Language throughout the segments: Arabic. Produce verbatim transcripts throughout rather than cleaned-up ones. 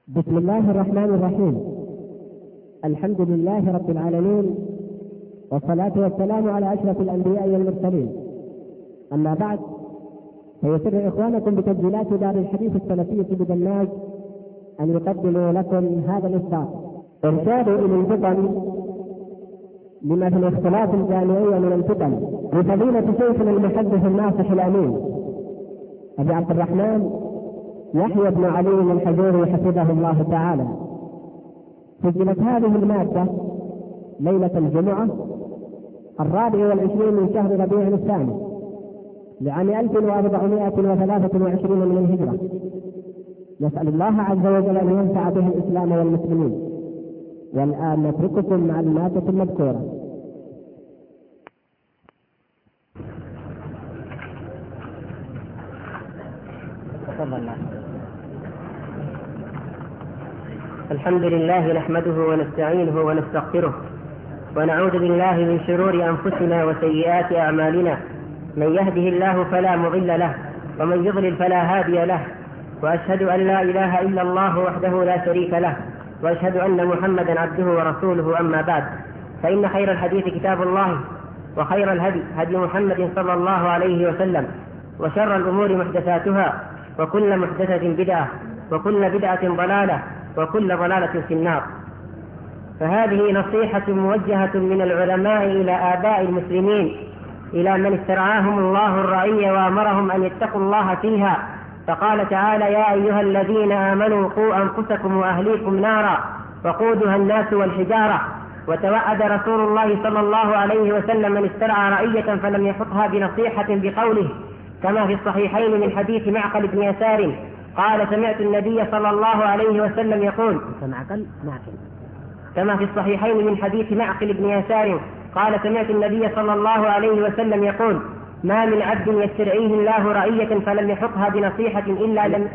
بسم الله الرحمن الرحيم. الحمد لله رب العالمين، والصلاة والسلام على أشرف الأنبياء والمرسلين. أما بعد، فيسر إخوانكم بتسجيلات دار الحديث السلفية بدماج أن يقدموا لكم هذا الإصدار. إرشاد إلى الفطن لما في الاختلاف الجامعي من الفطن لفضيلة شيخنا المحدث الناصح الأمين أبي عبد الرحمن يحيى بن علي الحجوري حفظه الله تعالى. سجلت هذه المادة ليلة الجمعة الرابع والعشرين من شهر ربيع الثاني لعام ألف وأربعمائة وثلاثة وعشرين من الهجرة. نسأل الله عز وجل أن ينفع به الإسلام والمسلمين. والآن نترككم مع المادة المذكورة. تفضل. الحمد لله نحمده ونستعينه ونستغفره ونعوذ بالله من شرور أنفسنا وسيئات أعمالنا. من يهده الله فلا مضل له ومن يضلل فلا هادي له، وأشهد أن لا إله إلا الله وحده لا شريك له، وأشهد أن محمدا عبده ورسوله. أما بعد، فإن خير الحديث كتاب الله، وخير الهدي هدي محمد صلى الله عليه وسلم، وشر الأمور محدثاتها، وكل محدثة بدعة، وكل بدعة ضلالة، وكل ضلالة في النار. فهذه نصيحة موجهة من العلماء إلى آباء المسلمين، إلى من استرعاهم الله الرعية وأمرهم أن يتقوا الله فيها. فقال تعالى: يا أيها الذين آمنوا قوا أنفسكم وأهليكم نارا وقودها الناس والحجارة. وتوعد رسول الله صلى الله عليه وسلم من استرعى رعية فلم يحطها بنصيحة بقوله، كما في الصحيحين من حديث معقل بن يسار قال: سمعت النبي صلى الله عليه وسلم يقول، كما في الصحيحين من حديث معقل بن يسار قال: سمعت النبي صلى الله عليه وسلم يقول: ما من عبد يسترعيه الله رعية فلم يحطها بنصيحة إلا لم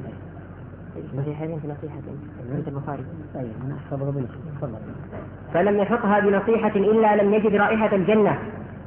فلم يحطها بنصيحة إلا لم يجد رائحة الجنة.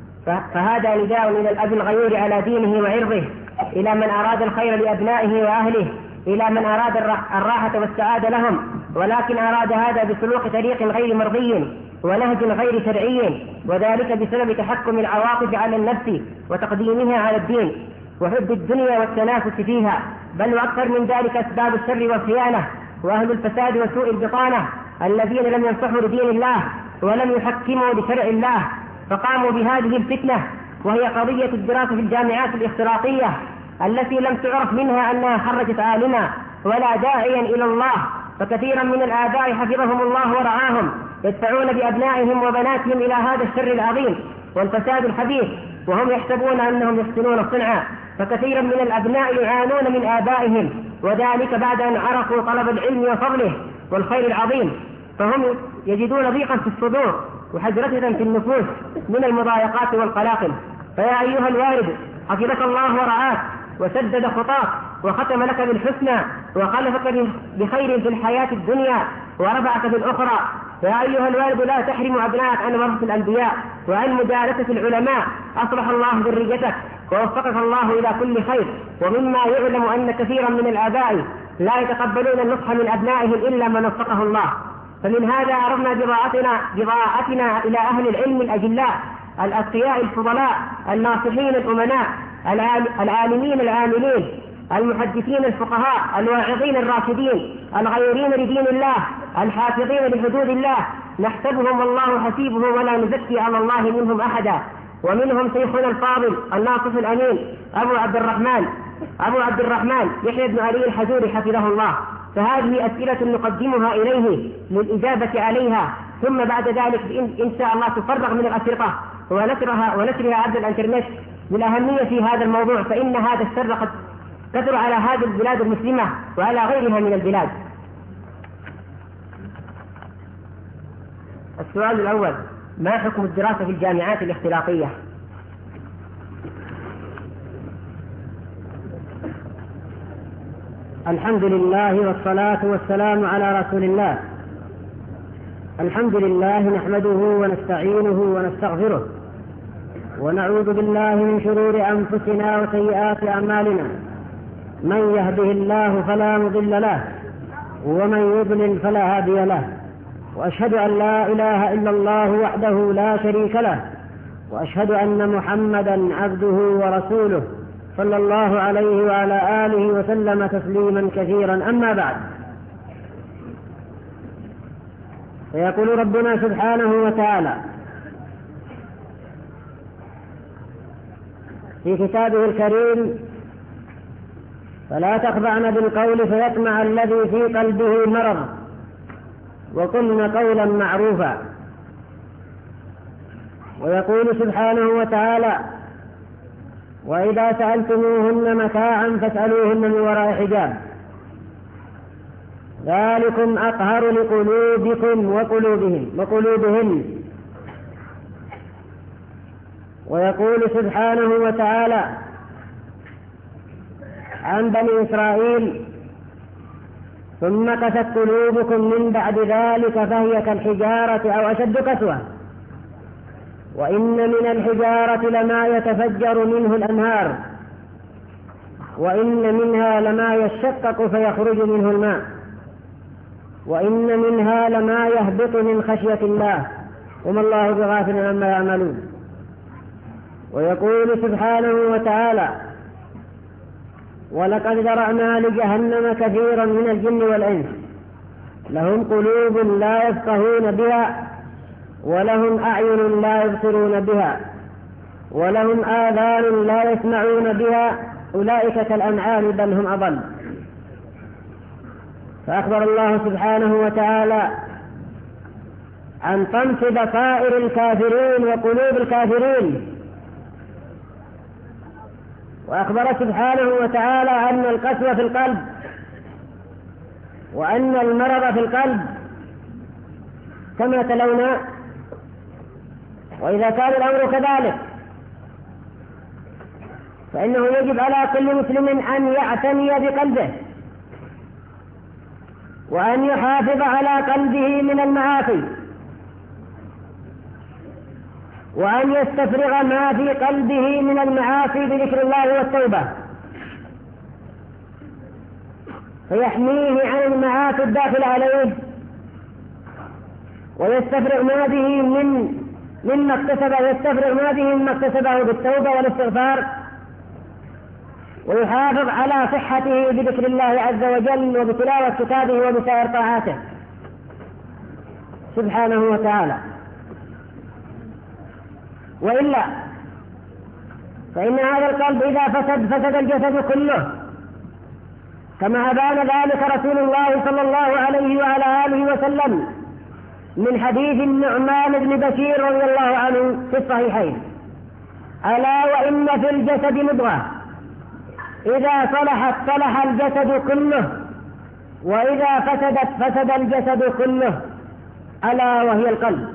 فهذا نداء إلى الأب الغيور على دينه وعرضه، إلى من أراد الخير لأبنائه وأهله، إلى من أراد الراحة والسعادة لهم، ولكن أراد هذا بسلوك طريق غير مرضي ونهج غير شرعي، وذلك بسبب تحكم العواطف على النفس وتقديمها على الدين وحب الدنيا والتنافس فيها، بل وأكثر من ذلك أسباب الشر والخيانة وأهل الفساد وسوء البطانة الذين لم ينصحوا لدين الله ولم يحكموا لشرع الله، فقاموا بهذه الفتنة، وهي قضية الدراسة في الجامعات الاختلاطية التي لم تعرف منها أنها خرجت عالما ولا داعيا إلى الله. فكثيرا من الآباء حفظهم الله ورعاهم يدفعون بأبنائهم وبناتهم إلى هذا الشر العظيم والفساد الحديث، وهم يحسبون أنهم يحسنون صنعا. فكثيرا من الأبناء يعانون من آبائهم، وذلك بعد أن عرفوا طلب العلم وفضله والخير العظيم، فهم يجدون ضيقا في الصدور وحجرة في النفوس من المضايقات والقلاقل. فيا أيها الوالد، حفظك الله ورعاك وسدد خطاك وختم لك بالحسنى وخلفك بخير في الحياة الدنيا ورفعك في الأخرى. يا أيها الوالد، لا تحرم أبنائك عن ورثة الأنبياء وعن مجالسة العلماء. أصلح الله ذريتك ووفقك الله إلى كل خير. ومما يعلم أن كثيرا من الآباء لا يتقبلون النصح من أبنائهم إلا من وفقه الله. فمن هذا أردنا بضاعتنا, بضاعتنا إلى أهل العلم الأجلاء الأتقياء الفضلاء الناصحين الأمناء العالمين العاملين المحدثين الفقهاء الواعظين الراشدين الغيورين لدين الله الحافظين لحدود الله، نحسبهم والله حسيبهم ولا نزكي على الله منهم أحدا. ومنهم شيخنا الفاضل الناصح الأمين أبو عبد الرحمن أبو عبد الرحمن يحيى بن علي الحجوري حفظه الله. فهذه أسئلة نقدمها إليه للإجابة عليها، ثم بعد ذلك إن شاء الله تفرغ من الأشرطة ونشرها ونشرها عبر الإنترنت بالأهمية في هذا الموضوع، فإن هذا الشر قد كثر على هذه البلاد المسلمة وعلى غيرها من البلاد. السؤال الأول: ما حكم الدراسة في الجامعات الاختلاطية؟ الحمد لله والصلاة والسلام على رسول الله. الحمد لله نحمده ونستعينه ونستغفره، ونعوذ بالله من شرور أنفسنا وسيئات أعمالنا. من يهده الله فلا مضل له ومن يضلل فلا هادي له، وأشهد أن لا إله إلا الله وحده لا شريك له، وأشهد أن محمدا عبده ورسوله صلى الله عليه وعلى آله وسلم تسليما كثيرا. أما بعد، فيقول ربنا سبحانه وتعالى في كتابه الكريم: فلا تخضعن بالقول فيطمع الذي في قلبه مرض وقلن قولا معروفا. ويقول سبحانه وتعالى: وإذا سألتموهن متاعا فاسألوهن من وراء حجاب ذلكم أطهر لقلوبكم وقلوبهم وقلوبهن. ويقول سبحانه وتعالى عن بني إسرائيل: ثم قست قلوبكم من بعد ذلك فهي كالحجارة أو أشد قسوة وإن من الحجارة لما يتفجر منه الأنهار وإن منها لما يشقق فيخرج منه الماء وإن منها لما يهبط من خشية الله وما الله بغافل عما يعملون. ويقول سبحانه وتعالى: ولقد ذرأنا لجهنم كثيرا من الجن والإنس لهم قلوب لا يفقهون بها ولهم أعين لا يبصرون بها ولهم آذان لا يسمعون بها أولئك كالأنعام بل هم أضل. فأخبر الله سبحانه وتعالى عن طمس بصائر الكافرين وقلوب الكافرين، وأخبر سبحانه وتعالى أن القسوة في القلب وأن المرض في القلب كما تلونا. وإذا كان الأمر كذلك فإنه يجب على كل مسلم أن يعتني بقلبه وأن يحافظ على قلبه من المعاصي وأن يستفرغ ما في قلبه من المعاصي بذكر الله والتوبة فيحميه عن المعاصي الداخل عليه ويستفرغ ما به من مما اكتسبه يستفرغ ما به مما اكتسبه بالتوبة والاستغفار، ويحافظ على صحته بذكر الله عز وجل وبتلاوة كتابه وبسائر طاعاته سبحانه وتعالى. وإلا فإن هذا القلب إذا فسد فسد الجسد كله، كما أبان ذلك رسول الله صلى الله عليه وعلى آله وسلم من حديث النعمان بن بشير رضي الله عنه في الصحيحين: ألا وإن في الجسد مضغة إذا صلحت صلح الجسد كله وإذا فسدت فسد الجسد كله ألا وهي القلب.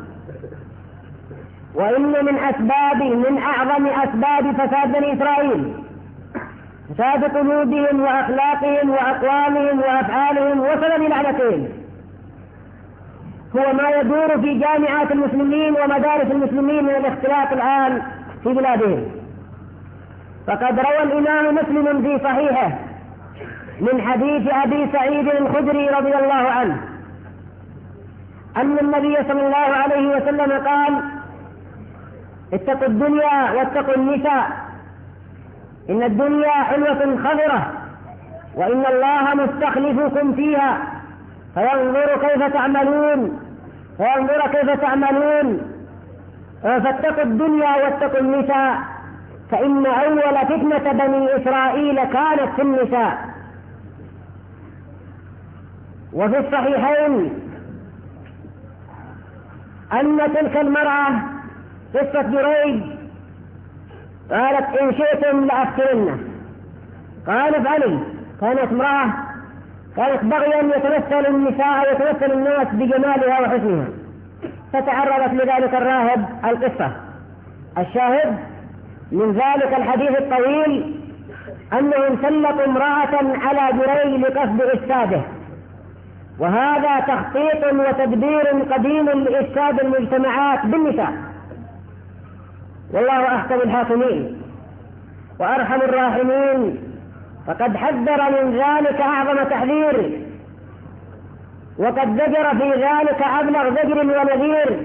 وإن من أسباب من أعظم أسباب فساد بني إسرائيل فساد قلوبهم وأخلاقهم وأقوالهم وأفعالهم وسبب لعنتهم هو ما يدور في جامعات المسلمين ومدارس المسلمين من الاختلاط الآن في بلادهم. فقد روى الإمام مسلم في صحيحه من حديث أبي سعيد الخدري رضي الله عنه أن النبي صلى الله عليه وسلم قال: اتقوا الدنيا واتقوا النساء إن الدنيا حلوة خضرة وإن الله مستخلفكم فيها فينظر كيف تعملون فينظر كيف تعملون فاتقوا الدنيا واتقوا النساء فإن أول فتنة بني إسرائيل كانت في النساء. وفي الصحيحين أن تلك المرأة قصة جريج قالت: إن شئتم لأفترنه. قال: افعلي. كانت امرأة كانت بغيا يتمثل النساء يتمثل الناس بجمالها وحسنها، فتعرضت لذلك الراهب القصة. الشاهد من ذلك الحديث الطويل أنهم سلطوا امرأة على جريج لقصد إفساده، وهذا تخطيط وتدبير قديم لإفساد المجتمعات بالنساء. والله أحكم الحاكمين وأرحم الراحمين، فقد حذر من ذلك أعظم تحذير وقد زجر في ذلك أبلغ زجر ونذير.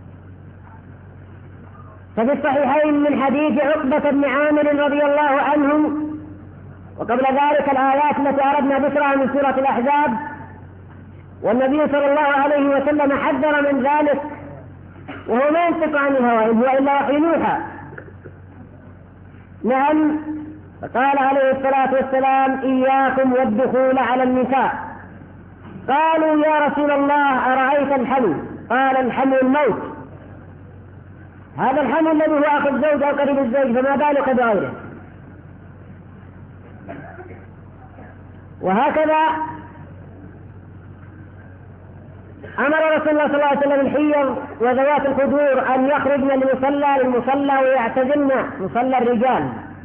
ففي الصحيحين من حديث عقبة بن عامر رضي الله عنه، وقبل ذلك الآيات التي أردنا ذكرها من سورة الأحزاب، والنبي صلى الله عليه وسلم حذر من ذلك، وهو ما ينطق عن الهوى إن هو إلا وحي يوحى. نعم، فقال عليه الصلاة والسلام: إياكم والدخول على النساء. قالوا: يا رسول الله أرأيت الحمل؟ قال: الحمل الموت. هذا الحمل الذي هو أخو الزوج أو قريب الزوج، فما بالك بغيره. وهكذا أمر رسول الله صلى الله عليه وسلم الحيض وذوات الخدور أن يخرجن للمصلى للمصلى ويعتزلن مصلى الرجال،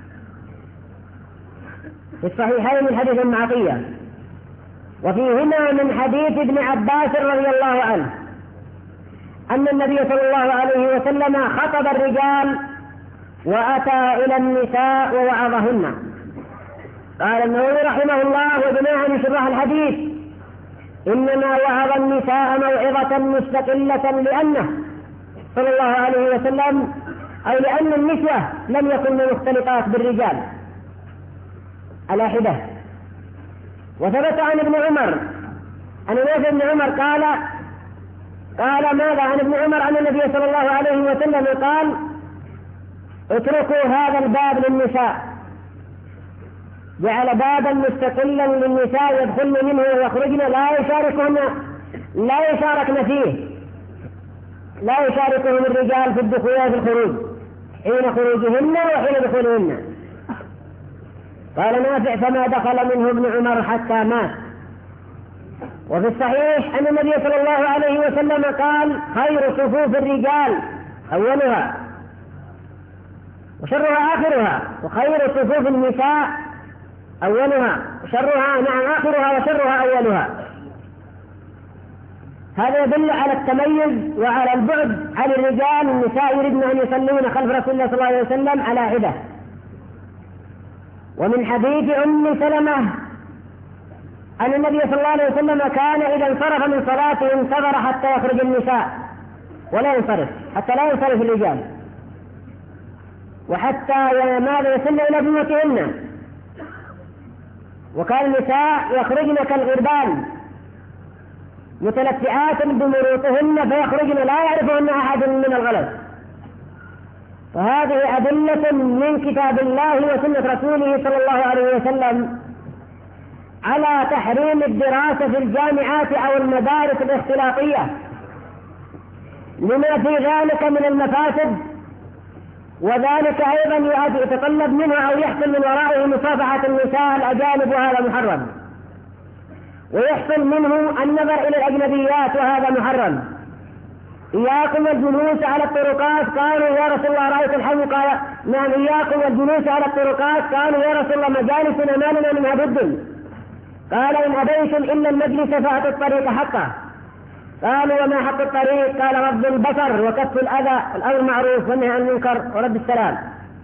في الصحيحين من حديث ام عطية. وفيهما من حديث ابن عباس رضي الله عنه أن النبي صلى الله عليه وسلم خطب الرجال وأتى إلى النساء ووعظهن. قال النووي رحمه الله وجماعة من شراح الحديث: إنما وعظ النساء موعظة مستقلة لأنه صلى الله عليه وسلم، أي لأن النسوة لم يكن مختلطات بالرجال على حدة. وثبت عن ابن عمر أن نافع بن عمر قال قال ماذا عن ابن عمر أن النبي صلى الله عليه وسلم قال: اتركوا هذا الباب للنساء. جعل بابا مستقلا للنساء يدخلن منه ويخرجن، لا يشاركهن لا يشاركن فيه لا يشاركهم الرجال في الدخول وفي الخروج، حين خروجهن وحين دخولهن. قال نافع: فما دخل منه ابن عمر حتى مات. وفي الصحيح أن النبي صلى الله عليه وسلم قال: خير صفوف الرجال أولها وشرها آخرها، وخير صفوف النساء أولها وشرها نعم آخرها وشرها أولها. هذا يدل على التميز وعلى البعد عن الرجال. النساء يريدن أن يصلون خلف رسول الله صلى الله عليه وسلم على عدة. ومن حديث أم سلمة أن النبي صلى الله عليه وسلم كان إذا انصرف من صلاته انتظر حتى يخرج النساء ولا ينصرف، حتى لا ينصرف الرجال، وحتى ماذا يصلن إلى بيوتهن. وكان النساء يخرجن كالغربان متلفئات بمروطهن فيخرجن لا يعرفهن أحد من الغلس. فهذه أدلة من كتاب الله وسنة رسوله صلى الله عليه وسلم على تحريم الدراسة في الجامعات أو المدارس الاختلاطية لما في ذلك من المفاسد، وذلك أيضا يتطلب منه أو يحصل من ورائه مصافحة النساء الأجانب وهذا محرم، ويحصل منه النظر إلى الأجنبيات وهذا محرم. إياكم الجلوس على الطرقات. قالوا: يا رسول الله رأيت الحمل؟ قال: نعم. إياكم الجلوس على الطرقات. قالوا: يا رسول الله مجالسنا ما لنا منها بد. قال: إن أبيتم إلا المجلس فأتوا الطريق حقه. قالوا: وما حق الطريق؟ قال: رد البصر وكف الأذى، الأمر معروف والنهي عن المنكر ورد السلام.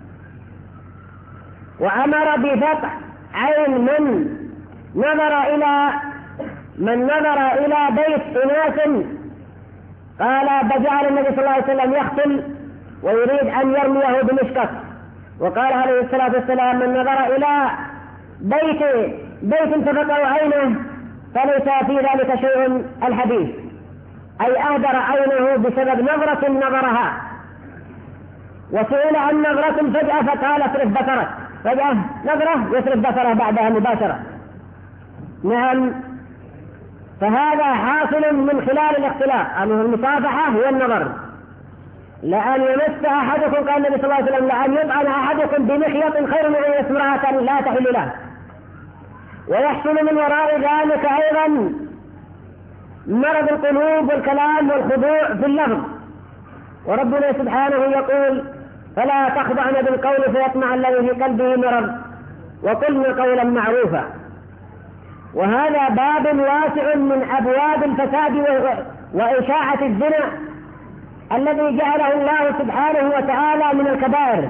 وأمر بفتح عين من نظر إلى من نظر إلى بيت أناس. قال: فجعل النبي صلى الله عليه وسلم يقتل ويريد أن يرميه بمشكك. وقال عليه الصلاة والسلام: من نظر إلى بيت بيت تفقع عينه فليس في ذلك شيء. الحديث أي أهدر عينه بسبب نظرة نظرها. وسئل عن نظرة فجأة فقال: اصرف بصرك. فجأة نظرة يصرف بصره بعدها مباشرة. نعم. فهذا حاصل من خلال الاختلاط، أنه المصافحة هي النظر. لأن يمس أحدكم، قال النبي صلى الله عليه وسلم: لأن يطعن أحدكم بمخيط خير من أن يسمع امرأة لا تحل له. ويحصل من وراء ذلك أيضا مرض القلوب والكلام والخضوع في اللفظ. وربنا سبحانه يقول: فلا تخضعن بالقول فيطمع الذي في قلبه مرض وقلن قولا معروفا. وهذا باب واسع من أبواب الفساد وإشاعة الزنا الذي جعله الله سبحانه وتعالى من الكبائر.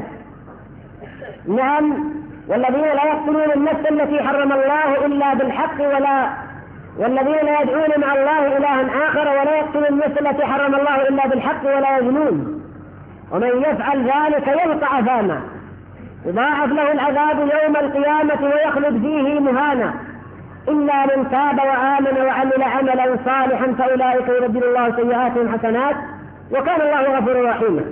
نعم. والذين لا يقتلون النفس التي حرم الله إلا بالحق ولا والذين لا يدعون مع الله إلها آخر ولا يقتلون النفس التي حرم الله إلا بالحق ولا يزنون ومن يفعل ذلك يلقى أثاما يضاعف له العذاب يوم القيامة ويخلد فيه مهانا إلا من تاب وآمن وعمل عملا صالحا فأولئك يبدل الله سيئاتهم حسنات وكان الله غفورا رحيما.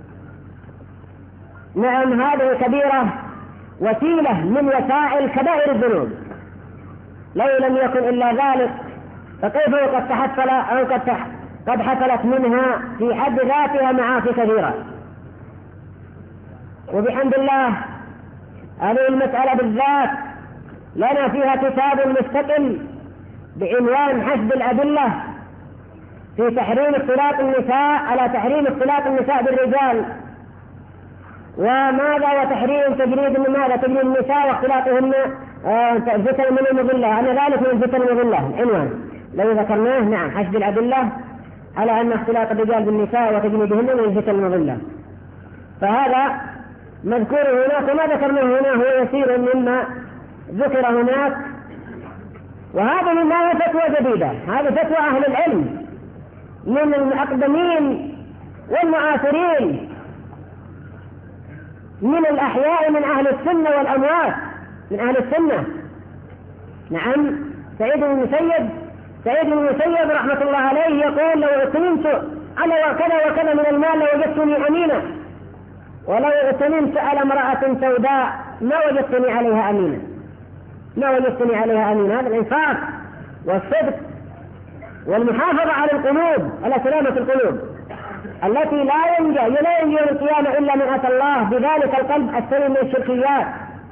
نعم، هذه كبيرة وسيلة من وسائل كبائر الذنوب، لو لم يكن إلا ذلك فكيف قد تحصل أو قد حصلت منها في حد ذاتها معاصي كثيرة. وبحمد الله هذه المسألة بالذات لنا فيها كتاب مستقل بعنوان حسب الأدلة في تحريم اختلاط النساء على تحريم اختلاط النساء بالرجال، وماذا وتحريم تجريد ماذا تجريد النساء واختلاطهن فتن من المضلة، أن ذلك من فتن المضلة عنوان لو ذكرناه. نعم، حسب الأدلة على أن اختلاط الرجال بالنساء وتجريدهن من فتن المضلة، فهذا مذكور هناك وما ذكرناه هنا هو يسير مما ذكر هناك. وهذا مما فتوى جديدة، هذه فتوى أهل العلم من الأقدمين والمعاصرين من الأحياء من أهل السنة والأموات من أهل السنة. نعم، سعيد بن المسيب سعيد بن المسيب رحمة الله عليه يقول لو اغتنمت على وكذا وكذا من المال لوجدتني أمينا، ولو اغتنمت على امرأة سوداء ما وجدتني عليها أمينا ما وجدتني عليها أمينا. هذا الإنفاق والصدق والمحافظة على القلوب، على سلامة القلوب التي لا ينجى لا ينجى يوم القيامة إلا من أتى الله بذلك القلب السليم من الشركيات،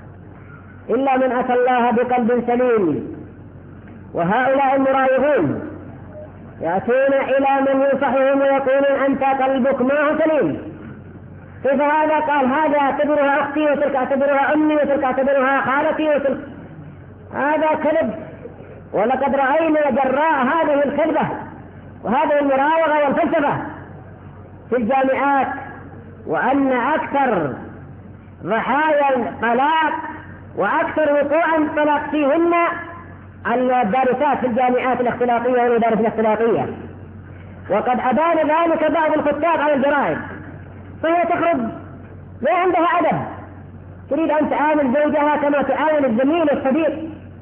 إلا من أتى الله بقلب سليم. وهؤلاء المراوغون يأتون إلى من ينصحهم ويقولون أنت قلبك ما هو سليم، كيف هذا؟ قال هذا اعتبرها أختي وتلك اعتبرها أمي وتلك اعتبرها خالتي وتلك. هذا كذب، ولقد رأينا جراء هذه الكذبة وهذه المراوغة والفلسفة في الجامعات، وأن أكثر ضحايا الطلاق وأكثر وقوعا الطلاق فيهن الدارسات في الجامعات الاختلاطية والمدارس الاختلاطية، وقد أبان ذلك بعض الكتاب على الجرائد. فهي تخرج لا عندها أدب، تريد أن تعامل زوجها كما تعامل الزميل الصديق،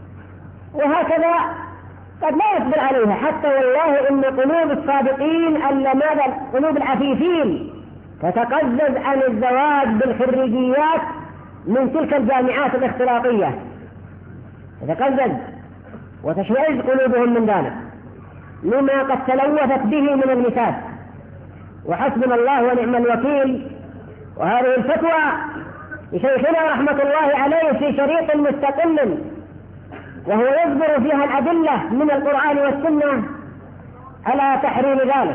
وهكذا قد لا يصبر عليها. حتى والله إن قلوب الصادقين ألا ماذا قلوب العفيفين تتقزز عن الزواج بالخريجيات من تلك الجامعات الاختلاطية، تتقزز وتشمئز قلوبهم من ذلك لما قد تلوثت به من النساء. وحسبنا الله ونعم الوكيل. وهذه الفتوى لشيخنا رحمة الله عليه في شريط مستقل، وهو يذكر فيها الأدلة من القرآن والسنة على تحريم ذلك.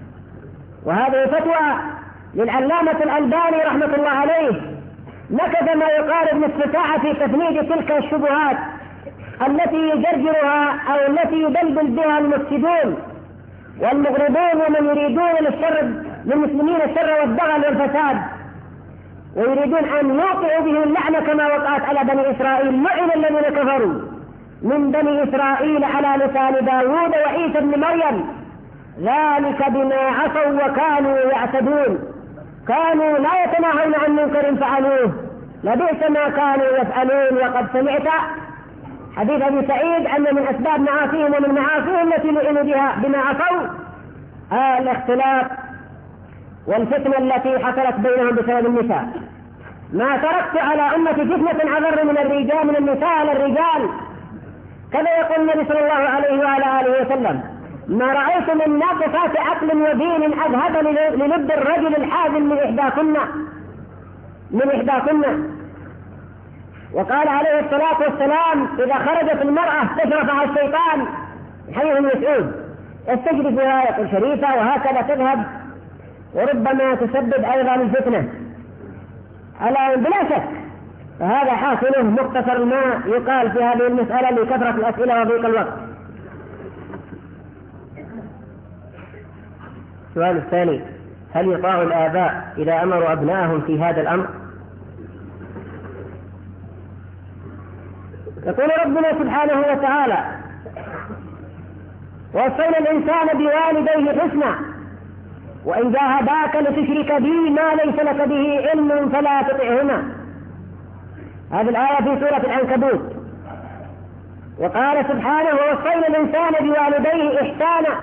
وهذه فتوى للعلامة الألباني رحمة الله عليه، نكث ما يقارب نصف ساعة في تفنيد تلك الشبهات التي يجرجرها أو التي يبلبل بها المفسدون والمغرضون ومن يريدون للشر للمسلمين الشر والضغل والفساد، ويريدون أن يوقعوا به اللعنة كما وقعت على بني إسرائيل. لعن الذين كفروا من بني إسرائيل على لسان داود وعيسى بن مريم ذلك بما عصوا وكانوا يعتدون، كانوا لا يتناهون عن منكر فعلوه لبئس ما كانوا يفعلون. وقد سمعت حديث أبي سعيد أن من أسباب معاصيهم ومن معاصيهم التي لعنوا بها بما عصوا آه الاختلاف والفتنة التي حصلت بينهم بسبب النساء. ما تركت على أمتي فتنة أضر من الرجال من النساء على الرجال، كما يقول النبي صلى الله عليه وعلى آله وسلم: ما رأيت من ناقصات عقل ودين أذهب للب الرجل الحازم من إحداكن من إحداكن. وقال عليه الصلاة والسلام: إذا خرجت المرأة تشرفها الشيطان، حديث ابن مسعود، يستجرفها يقول شريفة، وهكذا تذهب وربما تسبب أيضا الفتنة على بلا شك. فهذا حاصله مختصر ما يقال في هذه المسألة لكثرة الأسئلة وضيق الوقت. السؤال الثاني: هل يطاع الآباء إذا أمروا أبنائهم في هذا الأمر؟ يقول ربنا سبحانه وتعالى: ووصينا الإنسان بوالديه حسنا وإن جاهداك لتشرك بي ما ليس لك به علم فلا تطعهما. هذه الآية في سورة العنكبوت. وقال سبحانه ووصينا الإنسان بوالديه إحسانا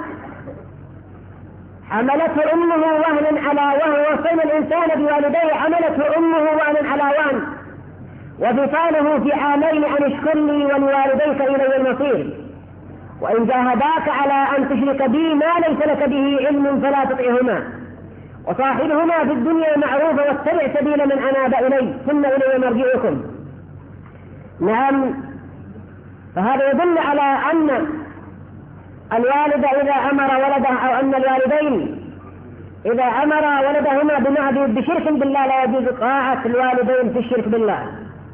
حملته أمه وهنا على وهن ووصينا الإنسان بوالديه حملته أمه وهنا على وهن وفصاله في عامين أن اشكر لي ولوالديك إلي المصير وإن جاهداك على أن تشرك بي ما ليس لك به علم فلا تطعهما وصاحبهما في الدنيا معروفا واتبع سبيل من أناب إلي ثم إلي مرجعكم. نعم، فهذا يدل على أن الوالد إذا أمر ولده أو أن الوالدين إذا أمر ولدهما بما بشرك بالله لا يجوز طاعة الوالدين في الشرك بالله.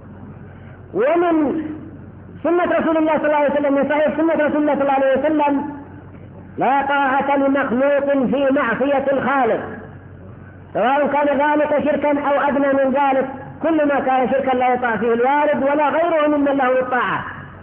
ومن سنة رسول الله صلى الله عليه وسلم من صحيح سنة رسول الله صلى الله عليه وسلم لا طاعة لمخلوق في معصية الخالق سواء كان ذلك شركا أو أدنى من ذلك، كل ما كان شركا لا يطاع فيه الوالد ولا غيره ممن له الطاعة.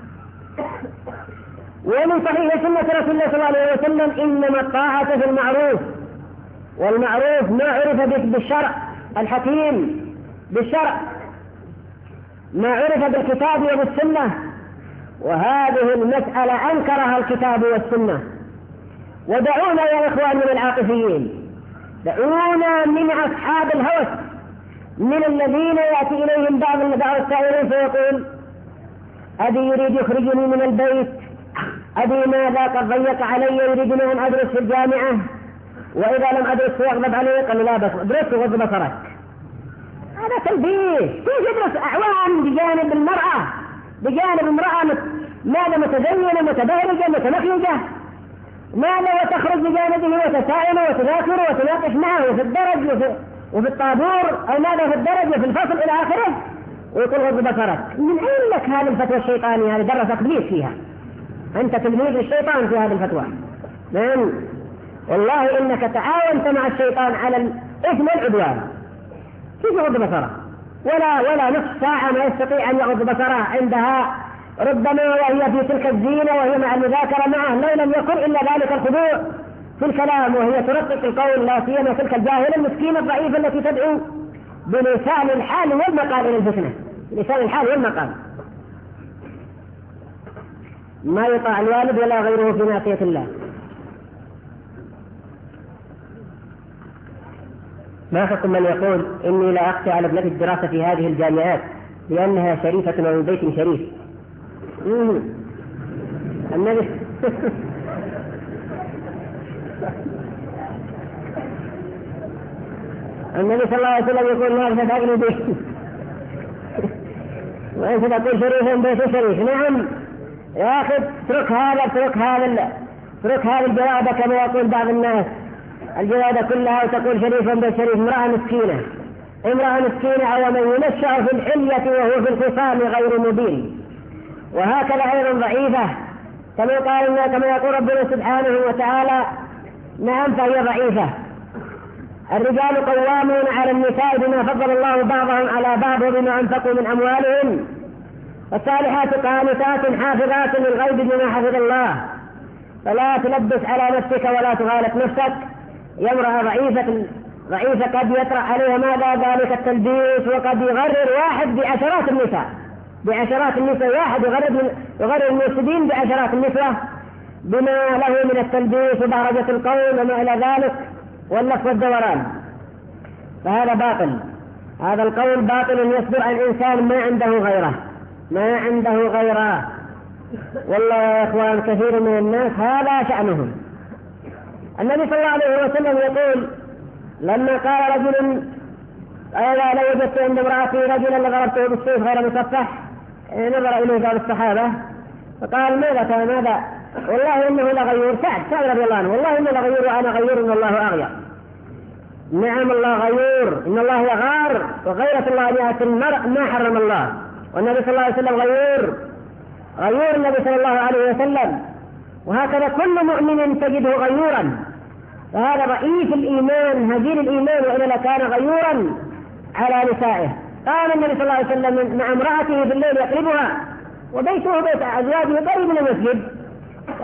ومن صحيح سنة رسول الله صلى الله عليه وسلم إنما الطاعة في المعروف، والمعروف ما عرف بالشرع الحكيم بالشرع ما عرف بالكتاب وبالسنة، وهذه المسألة أنكرها الكتاب والسنة. ودعونا يا إخوان من العاطفيين، دعونا من أصحاب الهوس، من الذين يأتي إليهم بعض السائلين فيقول أبي يريد يخرجني من البيت، أبي ماذا قد ضيق علي يريدني أن أدرس في الجامعة وإذا لم أدرس يغضب علي قال لا بس ادرس وغض بصرك. هذا تلبيس. كيف يدرس أعوام بجانب المرأة بجانب امرأة ماذا متزينة متبهرجة متنخلجة، ماذا وتخرج بجانبه وتسائل وتذاكر وتناقش معه في الدرج وفي, وفي الطابور أو ماذا في الدرج وفي الفصل إلى آخره ويقول غض بصرك. من أين لك هذه الفتوى الشيطانية؟ هذه درسك إبليس فيها، أنت تلميذ الشيطان في هذه الفتوى. من والله إنك تعاونت مع الشيطان على الإثم والعدوان. كيف يغض بصره؟ ولا ولا نصف ساعة ما يستطيع أن يغض بصره عندها، ربما وهي في تلك الزينة وهي مع المذاكرة معه لو لم يكن إلا ذلك الخضوع في الكلام وهي ترقق القول، لا سيما تلك الجاهلة المسكينة الضعيفة التي تدعو بلسان الحال والمقال إلى الفتنة، لسان الحال والمقال. ما يطاع الوالد ولا غيره في معصية الله. ما حكم من يقول إني لا أخشى على ابنتي الدراسة في هذه الجامعات لأنها شريفة ومن بيت شريف؟ النبي النبي صلى الله عليه وسلم يقول ما أخشى أقل بيت وأنت تقول شريف ومن بيت شريف. نعم يا أخي، اترك هذا اترك هذا اترك هذا الجواب كما يقول بعض الناس الجواد كلها وتقول شريفا بالشريف. امرأة مسكينة امرأة مسكينة أو من ينشأ في الحلية وهو في الخصام غير مبين، وهكذا أيضا ضعيفة كما قال كما يقول ربنا سبحانه وتعالى. نعم فهي ضعيفة. الرجال قوامون على النساء بما فضل الله بعضهم على بعض وبما أنفقوا من أموالهم، والصالحات قانتات حافظات للغيب بما حفظ الله، فلا تلبس على نفسك ولا تغالط نفسك. يا امرأة ضعيفة ضعيفة قد يطرأ عليها ماذا ذلك التلبيس، وقد يغرر واحد بعشرات النساء بعشرات النساء واحد يغرر يغرر المفسدين بعشرات النساء بما له من التلبيس وبهرجة القول وما إلى ذلك واللف والدوران. فهذا باطل، هذا القول باطل يصدر عن إنسان ما عنده غيره ما عنده غيره والله يا إخوان كثير من الناس هذا شأنهم. النبي صلى الله عليه وسلم يقول لما قال رجل أيضا لو وجدت عند امرأتي رجلا لضربته بالسيف غير مصفح، نظر إليه بعض الصحابة فقال ماذا كان ماذا؟ والله إنه لغيور. سعد سعد رضي الله عنه والله إنه لغيور وأنا غيور إن الله أغير. نعم الله غيور، إن الله يغار، وغيرة الله جهة المرء ما حرم الله. والنبي صلى الله عليه وسلم غيور غيور النبي صلى الله عليه وسلم. وهكذا كل مؤمن تجده غيورا، فهذا ضعيف الإيمان هزيل الإيمان وإلا لكان غيورا على نسائه. قال النبي صلى الله عليه وسلم مع امرأته بالليل يقربها وبيته بيت أزواجه قريب من المسجد،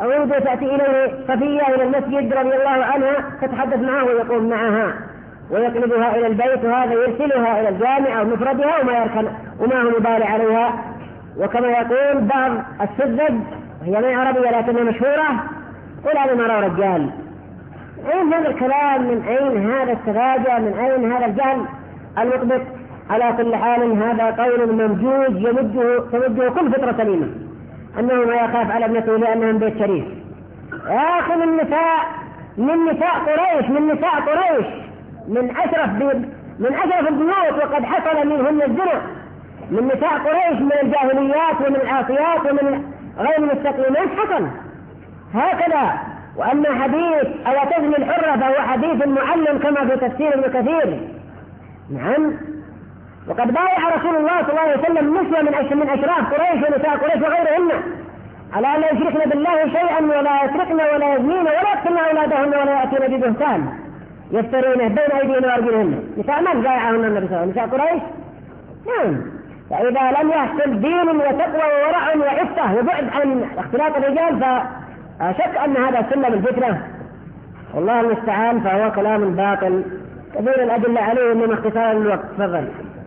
عودة تأتي إليه صفية إلى المسجد رضي الله عنها تتحدث معه ويقوم معها ويقلبها إلى البيت، وهذا يرسلها إلى الجامع أو مفردها وما يركن وما هو مبالي عليها. وكما يقول بعض السذج هي من عربية لكنها مشهورة، قل أنا مرة رجال. أين هذا الكلام؟ من أين هذا السذاجة؟ من أين هذا الجهل المقبط؟ على كل حال هذا قول ممجوج يمده تمده كل فطرة سليمة أنه ما يخاف على ابنته لأنها من بيت شريف. يا أخي من نساء من نساء قريش من نساء قريش من أشرف من أشرف البيوت وقد حصل منهن الزنا، من نساء قريش من الجاهليات ومن العاصيات ومن غير المستقيمات حصل هكذا. وأما حديث أو تزني الحرة فهو حديث معلم كما في تفسير ابن كثير. نعم، وقد بايع رسول الله صلى الله عليه وسلم نسوة من من أشراف قريش ونساء قريش وغيرهن على أن لا يشركن بالله شيئا ولا يسرقن ولا يزنين ولا يقتلن أولادهن ولا يأتين ببهتان يفترونه بين أيديهن وأرجلهن. نساء من بايعهن النبي صلى الله عليه وسلم؟ نساء قريش. نعم. فإذا لم يحصل دين وتقوى وورع وعفة وبعد عن اختلاط الرجال فشك أن هذا سلم الفتنة، والله المستعان، فهو كلام باطل كثير الأدلة عليه من اختصار الوقت. تفضل.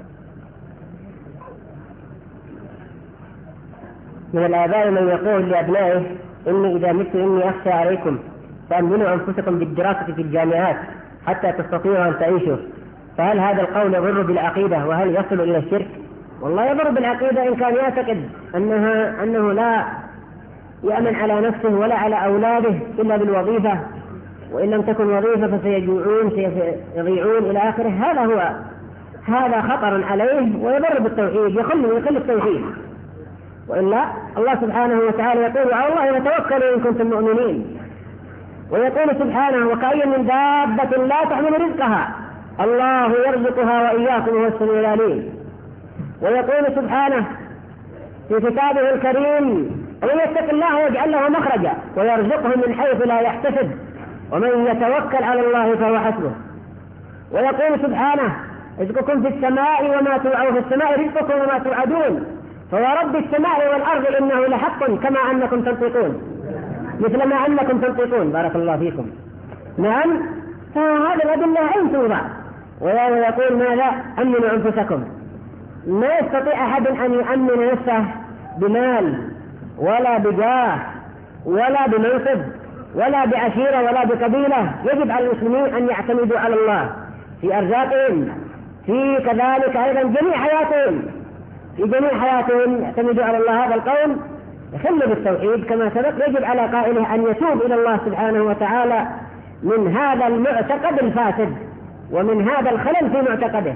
من الآباء من يقول لأبنائه إني إذا مت إني أخشى عليكم فأمنوا أنفسكم بالدراسة في الجامعات حتى تستطيعوا أن تعيشوا، فهل هذا القول يضر بالعقيدة وهل يصل إلى الشرك؟ والله يضر بالعقيدة إن كان يعتقد أنها أنه لا يأمن على نفسه ولا على أولاده إلا بالوظيفة، وإن لم تكن وظيفة فسيجوعون سيضيعون إلى آخره. هذا هو هذا خطر عليه ويضر بالتوحيد، يخل يخل التوحيد. وإلا الله سبحانه وتعالى يقول على الله فتوكلوا إن كنتم مؤمنين، ويقول سبحانه وكأي من دابة لا تحمل رزقها الله يرزقها وإياكم وهو السميع العليم. ويقول سبحانه في كتابه الكريم ومن يتق الله يجعل له مخرجا ويرزقه من حيث لا يحتسب ومن يتوكل على الله فهو حسبه. ويقول سبحانه رزقكم في السماء وما توعدون، في السماء رزقكم وما توعدون فورب السماء والأرض إنه لحق كما أنكم تنطقون، مثل ما أنكم تنطقون. بارك الله فيكم. نعم، فهذه الأدلة عين توضع. ويقول ماذا؟ أمنوا أنفسكم. ما يستطيع أحد أن يؤمن نفسه بمال ولا بجاه ولا بمنصب ولا بعشيرة ولا بقبيلة. يجب على المسلمين أن يعتمدوا على الله في أرزاقهم، في كذلك أيضا جميع حياتهم، في جميع حياتهم يعتمدوا على الله. هذا القول يخل بالتوحيد كما سبق. يجب على قائله أن يتوب إلى الله سبحانه وتعالى من هذا المعتقد الفاسد ومن هذا الخلل في معتقده.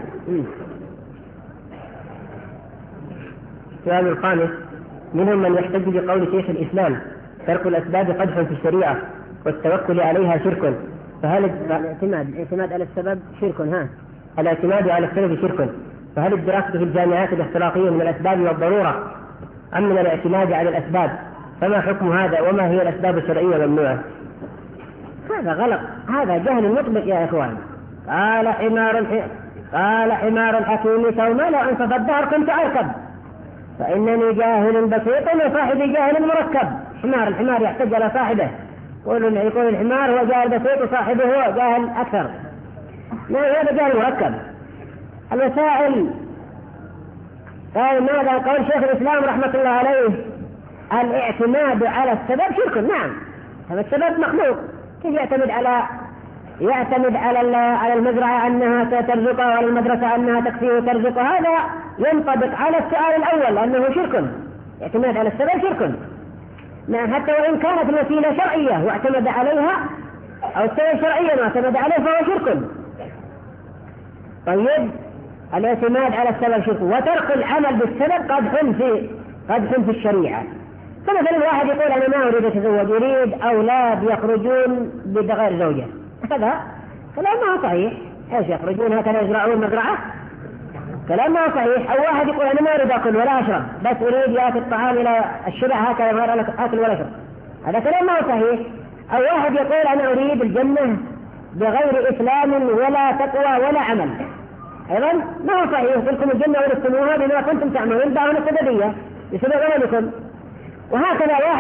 السؤال الخامس: منهم من يحتج بقول شيخ الإسلام ترك الأسباب قدح في الشريعة والتوكل عليها شرك، فهل الاعتماد الاعتماد على السبب شرك؟ ها الاعتماد على السبب شرك، فهل الدراسة في الجامعات الاحترافية من الأسباب والضرورة أم من الاعتماد على الأسباب؟ فما حكم هذا وما هي الأسباب الشرعية الممنوعة؟ هذا غلط، هذا جهل مطبق يا إخوان. قال حمار قال حمار الحكيم ثوما لو أنصف الدهر كنت أركب فإنني جاهل بسيط وصاحبي جاهل مركب. حمار الحمار يحتج على صاحبه، يقول الحمار هو جاهل بسيط وصاحبه هو جاهل أكثر. لا، هذا جاهل مركب. الوسائل قال ماذا؟ قول شيخ الإسلام رحمة الله عليه الاعتماد على السبب شرك. نعم، هذا السبب مخلوق. كيف يعتمد على يعتمد على على المزرعة أنها سترزقه وعلى المدرسة أنها تكفيه وترزقه؟ هذا ينطبق على السؤال الأول لأنه شرك. اعتماد على السبب شرك. نعم، حتى وإن كانت الوسيلة شرعية واعتمد عليها أو السبب شرعيا واعتمد عليه فهو شرك. طيب، الاعتماد على السبب شرك، وترك العمل بالسبب قدح في قدح في الشريعة. فمثلا الواحد يقول أنا ما أريد أتزوج، يريد أولاد يخرجون بغير زوجة، هذا كلام ما صحيح. ايش يخرجون هكذا يزرعون مزرعة؟ كلام ما صحيح. أو واحد يقول أنا ما أريد أكل ولا أشرب، بس أريد يأتي الطعام إلى الشبع هكذا غير أكل ولا أشرب، هذا كلام ما صحيح. أو واحد يقول أنا أريد الجنة بغير إسلام ولا تقوى ولا عمل، أيضا ما هو صحيح. تلكم الجنة ورثتموها بما كنتم تعملون، دعونا السببية بسبب عملكم. وهكذا واحد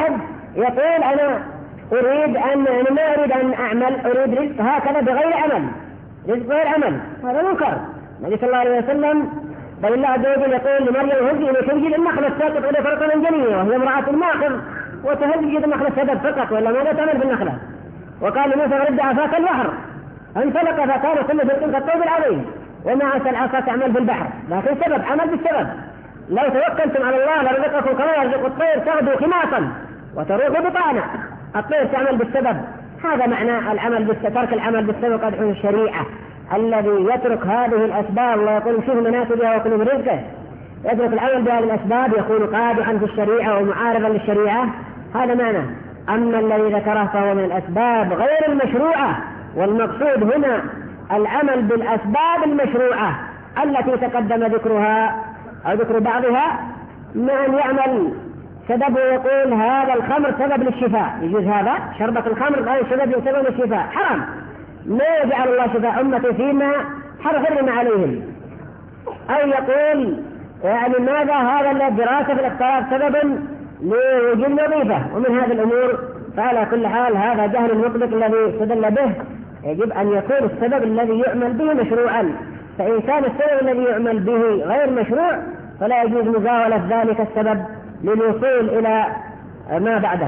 يقول أنا أريد أن أنا ما أريد أن أعمل، أريد رزق هكذا بغير عمل، رزق غير عمل، هذا منكر. النبي صلى الله عليه وسلم بل الله عز وجل يقول لمريم هزي إلى تنجد النخلة الساقط إلى فرقا جنية وهي امرأة ماخذ وتهزج النخلة سبب فقط ولا ماذا تعمل بالنخلة؟ وقال لموسى رد عصاك البحر انطلق فكان كل فرق كالطود العظيم وما عسى العصا تعمل بالبحر، لكن سبب عمل بالسبب. لو توكلتم على الله لرزقكم كما يرزق الطير تغدو خماصا وتروح بطانا. الطير تعمل بالسبب، هذا معنى العمل بالسبب، ترك العمل بالسبب قدح الشريعة. الذي يترك هذه الأسباب ويقول شوف مناسبها وكل برزقه، يترك العمل بهذه الأسباب يكون قادحا في الشريعة ومعارضا للشريعة، هذا معنى. أما الذي ذكره فهو من الأسباب غير المشروعة، والمقصود هنا العمل بالأسباب المشروعة التي تقدم ذكرها أو ذكر بعضها، ما أن يعمل سبب ويقول هذا الخمر سبب للشفاء، يجوز هذا شربة الخمر هذا سبب سبب للشفاء، حرام. ما يجعل الله شفاء أمتي فيما حرم عليهم. أو يقول يعني ماذا هذا الدراسة في الاقتراب سبب لوجود وظيفة ومن هذه الأمور. فعلى كل حال هذا جهل مطلق الذي استدل به. يجب أن يكون السبب الذي يعمل به مشروعا، فإن كان السبب الذي يعمل به غير مشروع فلا يجوز مزاولة ذلك السبب للوصول إلى ما بعده.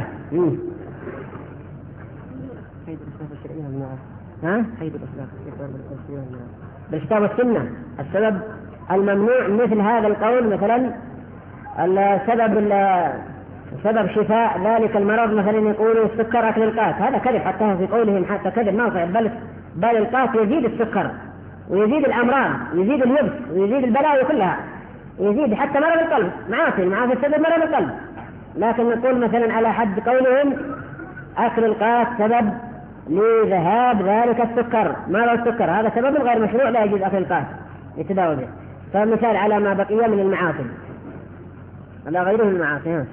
ها؟ بالكتاب والسنة السبب الممنوع مثل هذا القول، مثلا السبب سبب شفاء ذلك المرض مثلا يقولوا السكر أكل القات، هذا كذب حتى في قولهم، حتى كذب ما صحيح، بل بل القات يزيد السكر ويزيد الأمراض، يزيد اليبس ويزيد البلاوي كلها، يزيد حتى مرض القلب، معافي معافي السبب مرض القلب. لكن نقول مثلا على حد قولهم أكل القات سبب لذهاب ذلك السكر، مرض السكر، هذا سبب غير مشروع لا يجوز أكل القات يتداوى به. فمثال على ما بقي من المعاصي على غيره من المعاصي.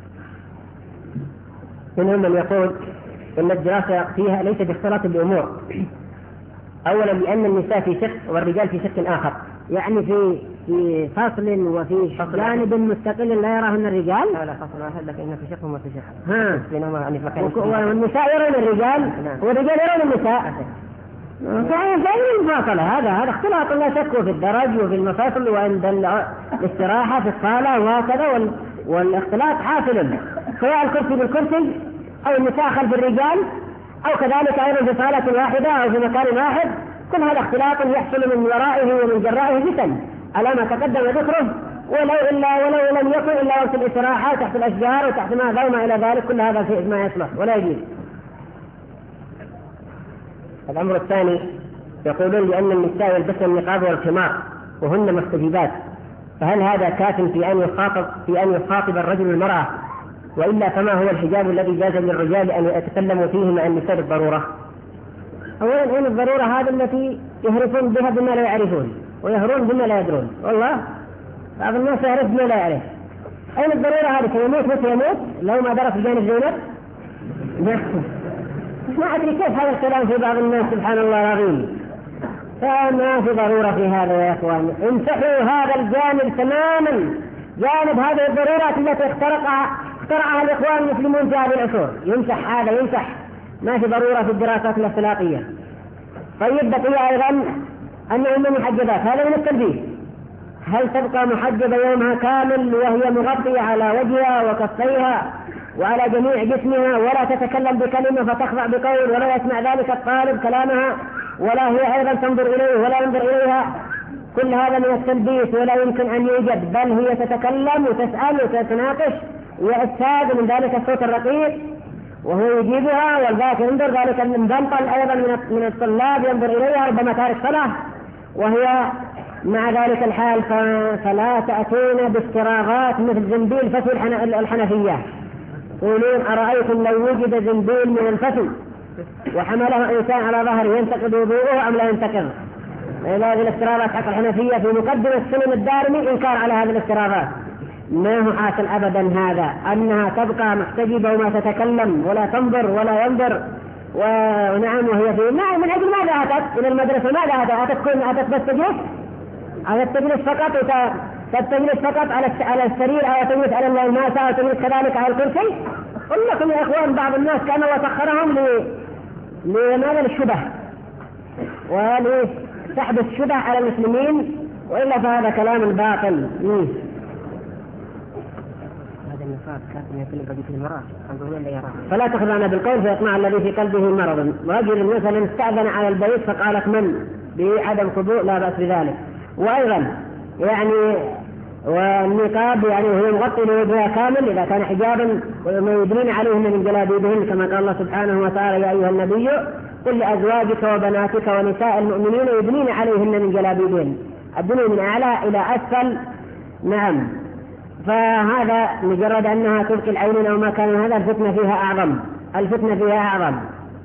منهم من يقول إن الدراسة فيها ليس باختلاط بأمور، أولا لأن النساء في شق والرجال في شق آخر، يعني في في فصل وفي جانب مستقل لا يراهن الرجال. لا لا فصل واحد لكن في شق وفي شق. ها. بينهما يعني في مكان. والنساء يرون الرجال والرجال يرون النساء. فأي المفاصلة هذا هذا اختلاط لا شك في الدرج وفي المفاصل وعند الاستراحة في الصالة وهكذا، والاختلاط حاصل سواء الكرسي بالكرسي أو النساء خلف الرجال أو كذلك أيضا في صالة واحدة أو في مكان واحد، كل هذا اختلاط يحصل من ورائه ومن جرائه فتن على ما تقدم ذكره، ولو إلا ولو لم يكن إلا وقت الاستراحة تحت الأشجار وتحت ما وما إلى ذلك، كل هذا في ما يصلح ولا يجوز. الأمر الثاني يقولون لأن النساء يلبسن النقاب والخمار وهن محتجبات، فهل هذا كاف في أن يخاطب في أن يخاطب الرجل المرأة؟ وإلا فما هو الحجاب الذي جاز للرجال أن يتكلموا فيه مع النساء بالضرورة؟ أولا أين الضرورة هذه التي يهرفون بها بما لا يعرفون ويهرون بما لا يدرون، والله بعض الناس يعرف بما لا يعرف. أين الضرورة هذه؟ سيموت مثل يموت لو ما درس جانب زينب. ما أدري كيف هذا الكلام في بعض الناس، سبحان الله العظيم. فما في ضرورة في هذا يا إخوان، امسحوا هذا الجانب تماما، جانب هذه الضرورات التي اخترقها اخترعها الإخوان المسلمون في هذه العصور، يمسح هذا يمسح، ما في ضرورة في الدراسات الاختلاطية. طيب بقي أيضا أنهم محجبات، هذا من التلبيس. هل تبقى محجبة يومها كامل وهي مغطية على وجهها وكفيها وعلى جميع جسمها ولا تتكلم بكلمة فتخضع بقول ولا يسمع ذلك الطالب كلامها ولا هي أيضا تنظر إليه ولا ينظر إليها؟ كل هذا من التلبيس ولا يمكن أن يوجد، بل هي تتكلم وتسأل وتتناقش ويستاذ من ذلك الصوت الرقيق وهو يجيبها، والذاك ينظر ذلك المنطل أيضا من الطلاب ينظر إليها ربما تارك صلاة، وهي مع ذلك الحال فلا تأتون بافتراغات مثل زنبيل فتو الحنفية. يقولون أرأيتم لو وجد زنبيل من الفتو وحمله إنسان على ظهره ينتقد وضوءه أم لا ينتقد؟ إلى هذه الافتراغات حق الحنفية في مقدمة سنن الدارمي إنكار على هذه الافتراغات. ما هو حاصل أبدا هذا، أنها تبقى محتجبة وما تتكلم ولا تنظر ولا ينظر، ونعم وهي في نعم. من أجل ماذا أتت إلى المدرسة؟ ماذا أتت؟ أتت كون أتت بس تجلس أتت تجلس فقط وتجلس فقط على على السرير أو تجلس على الماسة أو تجلس كذلك على الكرسي؟ قل لكم يا إخوان بعض الناس كان الله سخرهم لماذا للشبه ولتحدث شبه على المسلمين، وإلا فهذا كلام باطل. فلا تخضعن بالقول فيطمع الذي في قلبه مرض. رجل مثلا استأذن على البيت فقالت من بعدم خضوع لا بأس بذلك. وأيضا يعني والنقاب يعني هو مغطي لوجهها كامل إذا كان حجابا، وما يدنين عليهن من جلابيبهن كما قال الله سبحانه وتعالى يا أيها النبي قل لأزواجك وبناتك ونساء المؤمنين يدنين عليهن من جلابيبهن، الدنيا من أعلى إلى أسفل. نعم، فهذا مجرد أنها تبقي العينين أو ما كان، هذا الفتنة فيها أعظم، الفتنة فيها أعظم.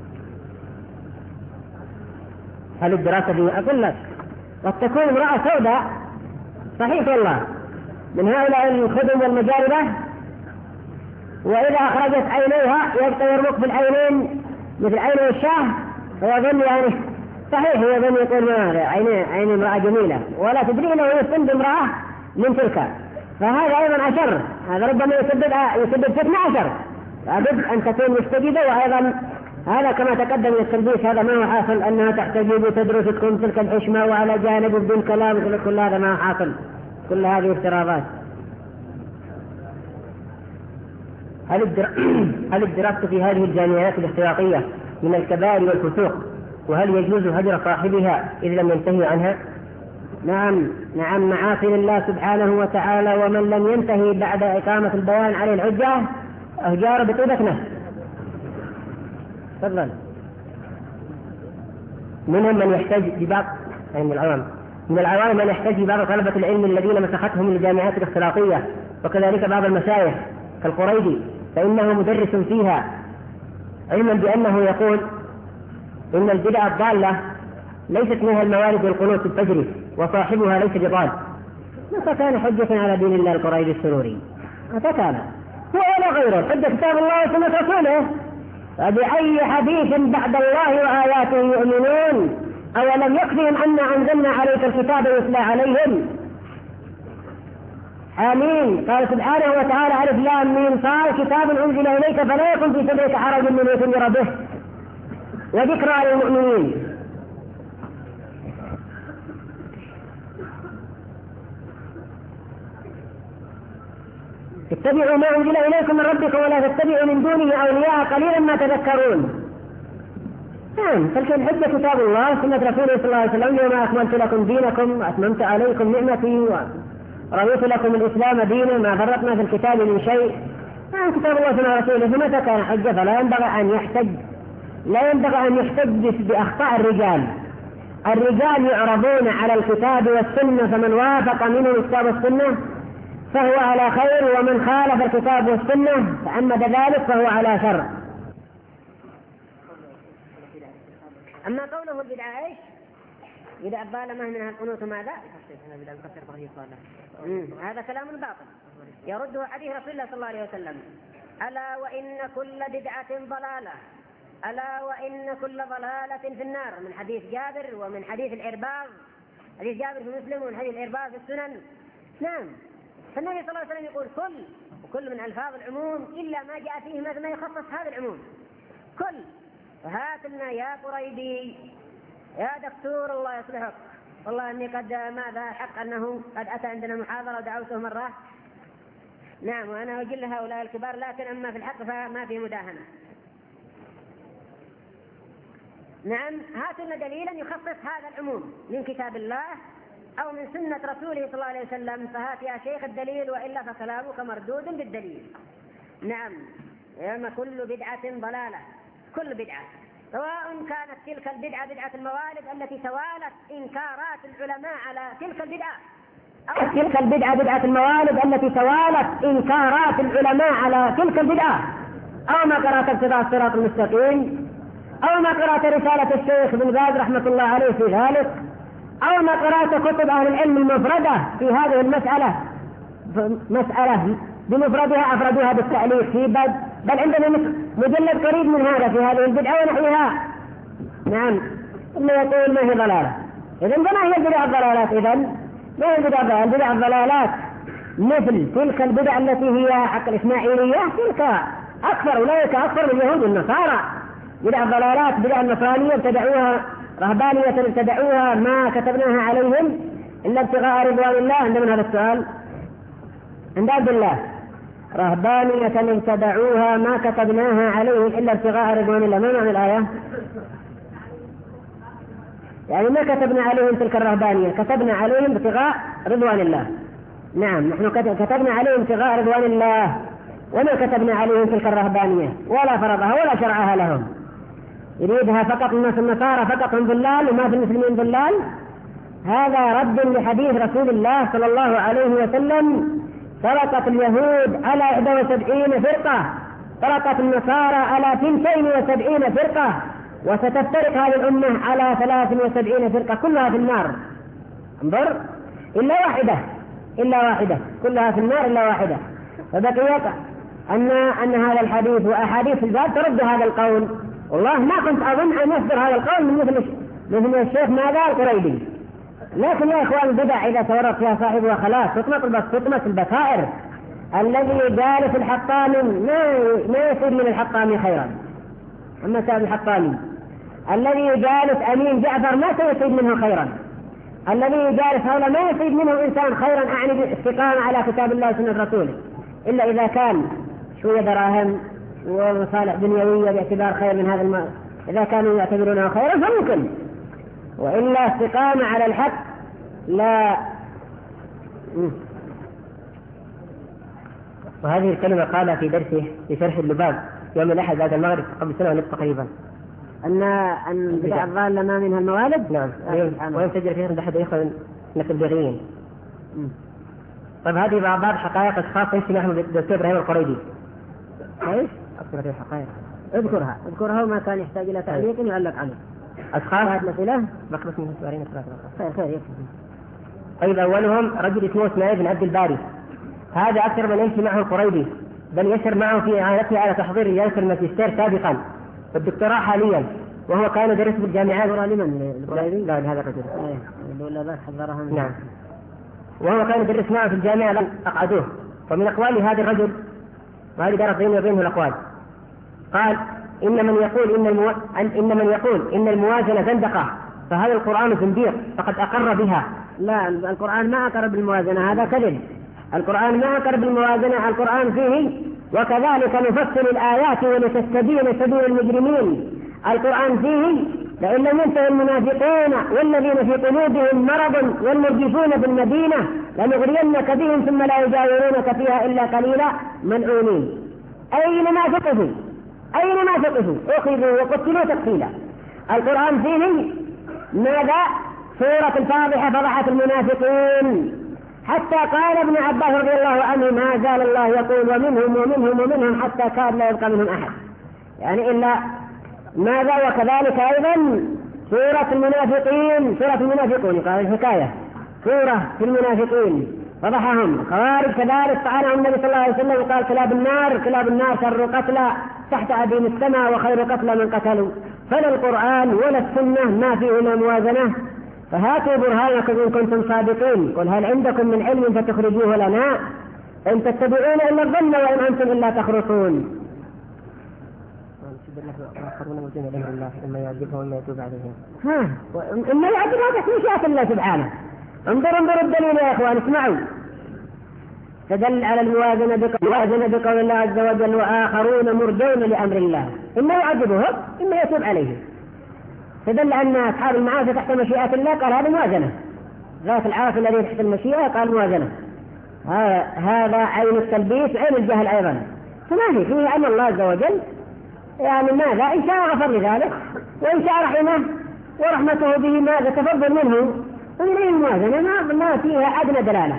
هل الدراسة فيها أقول لك قد تكون امرأة سوداء صحيح والله من هؤلاء الخدم والمجاربة، وإذا أخرجت عينيها يبقى يرمق في العينين مثل عين الشاه، ويظن يعني صحيح يظن يقول ما عين عين امرأة جميلة، ولا تدري له يستند امرأة من تلك، فهذا أيضا أشر، هذا ربما يسبب يسبب فتنة أشر. لابد أن تكون مستجيبة. وأيضا هذا كما تقدم من التلبيس هذا ما هو حاصل، أنها تحتجب وتدرس تكون تلك الحشمة وعلى جانب بدون كلام، كل هذا ما هو حاصل، كل هذه افتراضات. هل هل الدراسة في هذه الجامعات الاحتياطية من الكبائر والفسوق؟ وهل يجوز هجر صاحبها إذ لم ينتهي عنها؟ نعم نعم، معاصي لله سبحانه وتعالى، ومن لم ينتهي بعد إقامة البيان عليه الحجة أهجار بطيبة نفس. تفضل. منهم من يحتاج ببعض يعني من العوام من العوام من يحتاج ببعض طلبة العلم الذين مسختهم الجامعات الاختلاطية، وكذلك بعض المشايخ كالقريدي فإنه مدرس فيها، علما بأنه يقول إن البدع الضالة ليست منها الموارد والقنوت الفجري، وصاحبها ليس بضال. متى كان حجة على دين الله القريدي السروري؟ متى كان؟ هو ولا غيره حجة كتاب الله وسنة رسوله. فبأي حديث بعد الله وآياته يؤمنون؟ أولم يكفهم أن أنزلنا عليك الكتاب يتلى عليهم؟ آمين. قال سبحانه وتعالى ألف لام ميم صاد كتاب أنزل إليك فلا يكن في صدرك حرج منه لتنذر به وذكرى للمؤمنين. اتبعوا ما أنزل إليكم من ربكم ولا تتبعوا من دونه أولياء قليلا ما تذكرون. نعم، تلك الحجة كتاب الله سنة رسوله صلى الله عليه وسلم اليوم أكملت لكم دينكم وأتممت عليكم نعمتي ورضيت لكم الإسلام دينا ما فرطنا في الكتاب من شيء. نعم كتاب الله سنة رسوله، فمتى كان حجة فلا ينبغي أن يحتج لا ينبغي أن يحتج بأخطاء الرجال. الرجال يعرضون على الكتاب والسنة، فمن وافق منهم الكتاب والسنة فهو على خير، ومن خالف الكتاب والسنة فعمد ذلك فهو على شر. أما قوله البدعة إيش؟ بدعة ضالة ما منها القنوت ماذا؟ هذا كلام باطل يرده حديث رسول الله صلى الله عليه وسلم: ألا وإن كل بدعة ضلالة، ألا وإن كل ضلالة في النار، من حديث جابر ومن حديث العرباض، حديث جابر في مسلم ومن حديث العرباض في السنن. نعم، فالنبي صلى الله عليه وسلم يقول كل، وكل من ألفاظ العموم إلا ما جاء فيه ما يخصص هذا العموم كل. فهات لنا يا قريبي يا دكتور الله يصلحك، والله أني قد ماذا حق أنه قد أتى عندنا محاضرة ودعوته مرة. نعم، وأنا أجل هؤلاء الكبار، لكن أما في الحق فما في مداهنة. نعم، هات لنا دليلا يخصص هذا العموم من كتاب الله أو من سنة رسوله صلى الله عليه وسلم، فهات يا شيخ الدليل، وإلا فكلامك مردود بالدليل. نعم، يوم كل بدعة ضلالة، كل بدعة، سواء كانت تلك البدعة بدعة الموالد التي توالت إنكارات العلماء على تلك البدعة، أو تلك البدعة بدعة الموالد التي توالت إنكارات العلماء على تلك البدعة، أو ما قرأت ابتداء الصراط المستقيم، أو ما قرأت رسالة الشيخ بن باز رحمة الله عليه في ذلك، أو ما قرأت كتب أهل العلم المفردة في هذه المسألة، مسألة بمفردها أفردوها بالتعليق في بل, بل عندنا مجلد قريب من هذا في هذه البدعة ونحوها. نعم، ثم يقول ما هي ضلالة. إذن ما هي البدع الضلالات؟ إذن ما هي البدع؟ البدع الضلالات مثل تلك البدع التي هي حق الإسماعيلية، تلك أكثر أولئك أكثر من اليهود والنصارى، بدع الضلالات، بدع النصرانية ابتدعوها، رهبانية ابتدعوها ما كتبناها عليهم إلا ابتغاء رضوان الله. عندنا هذا السؤال عند عبد الله، رهبانية ابتدعوها ما كتبناها عليهم إلا ابتغاء رضوان الله، ما معنى الآية؟ يعني ما كتبنا عليهم تلك الرهبانية، كتبنا عليهم ابتغاء رضوان الله. نعم، نحن كتبنا عليهم ابتغاء رضوان الله، وما كتبنا عليهم تلك الرهبانية ولا فرضها ولا شرعها لهم. يريدها فقط الناس النصارى فقط هم ضلال وما في المسلمين ضلال. هذا رد لحديث رسول الله صلى الله عليه وسلم: فرقت اليهود على إحدى وسبعين فرقة، فرقت النصارى على اثنتين وسبعين فرقة، وستفترق هذه الأمة على ثلاث وسبعين فرقة كلها في النار. انظر، إلا واحدة إلا واحدة كلها في النار إلا واحدة. فبقيت أن أن هذا الحديث وأحاديث الباب ترد هذا القول. والله ما كنت أظن أن يصدر هذا القول من مثل مثل الشيخ ماذا القريبي. لكن يا إخوان البدع إذا تورط فيها صاحبها خلاص تطمس تطمس البصائر. الذي جالس الحطامي ما ما يصير من الحطامي خيرا. أما سائر الحطامي الذي جالس أمين جعفر ما سيصيب منه خيرا. الذي جالس هؤلاء ما يصيب منه إنسان خيرا، أعني بالاستقامة على كتاب الله وسنة رسوله، إلا إذا كان شوية دراهم ومصالح دنيوية باعتبار خير من هذا المال، إذا كانوا يعتبرونه خيرا فممكن، وإلا استقامة على الحق لا. وهذه الكلمة قالها في درسه في شرح اللباب يوم الأحد بعد المغرب قبل سنة ونصف تقريبا، أن أن بدع الضالة ما منها الموالد. نعم، ويوم سجل فيها أحد إخوة التبليغيين. طيب هذه بعض حقائق أشخاص يمشي معهم الدكتور إبراهيم القريبي. ايش؟ أذكر هذه الحقائق. اذكرها اذكرها وما كان يحتاج إلى تعليق يعلق عليه. أشخاص هذه مسألة بخلص من سؤالين ثلاثة. خير خير يكفي. طيب أولهم رجل اسمه إسماعيل بن عبد الباري، هذا أكثر من يمشي معه القريبي، بل يسر معه في إعانته على تحضير رئاسة الماجستير سابقا والدكتوراه حاليا، وهو كان يدرس بالجامعات. لمن القريبي؟ لا لهذا الرجل. ولا بس حضرها. نعم. وهو كان يدرس معه في الجامعة لم أقعدوه. ومن أقوال هذا الرجل، وهذه دارت بينه وبينه الأقوال، قال إن من يقول إن, المو... إن من يقول إن الموازنة زندقة فهذا القرآن زنديق فقد أقر بها. لا، القرآن ما أقر بالموازنة، هذا كذب. القرآن ما أقر بالموازنة، القرآن فيه وكذلك نفصل الآيات ولتستبين سبيل المجرمين. القرآن فيه لئن لم ينتهي المنافقون والذين في قلوبهم مرض والمرجفون بالمدينة لنغرينك بهم ثم لا يجاورونك فيها إلا قليلا ملعونين. أينما ثقفوا أينما ثقفوا أخذوا وقتلوا تقتيلا. القرآن فيه ماذا؟ سورة الفاضحة فضحت المنافقين، حتى قال ابن عباس رضي الله عنه ما زال الله يقول ومنهم ومنهم ومنهم حتى كاد لا يبقى منهم أحد، يعني إلا ماذا؟ وكذلك أيضا سورة المنافقين، سورة المنافقون قال الحكاية سورة في المنافقين فضحهم. خوارج كذلك طعنهم النبي صلى الله عليه وسلم وقال كلاب النار كلاب النار شر قتلى تحت أديم السماء وخير قتلى من قتلوا. فلا القرآن ولا السنة ما فيهما موازنة. فهاتوا برهانكم إن كنتم صادقين. قل هل عندكم من علم فتخرجوه لنا إن تتبعون إلا الظن وإن أنتم إلا تخرصون. إما يعجبهم وإما يتوب عليهم. ها إما يعجبهم تحميشات الله سبحانه. انظروا انظروا الدليل يا إخوان، اسمعوا. تدل على الموازنة بقول, بقول الله عز وجل وآخرون مرجون لأمر الله إما يعجبهم إما يتوب عليهم. تدل أن أصحاب المعاصي تحت مشيئة الله، قال هذا موازنة. ذات العاصي الذي تحت المشيئة قال موازنة. هذا عين التلبيس عين الجهل أيضا. فما في فيه أن الله عز وجل يعني ماذا إن شاء غفر لذلك وإن شاء رحمه ورحمته به ماذا تفضل منه. ومن الموازنة ما, ما فيها أدنى دلالة.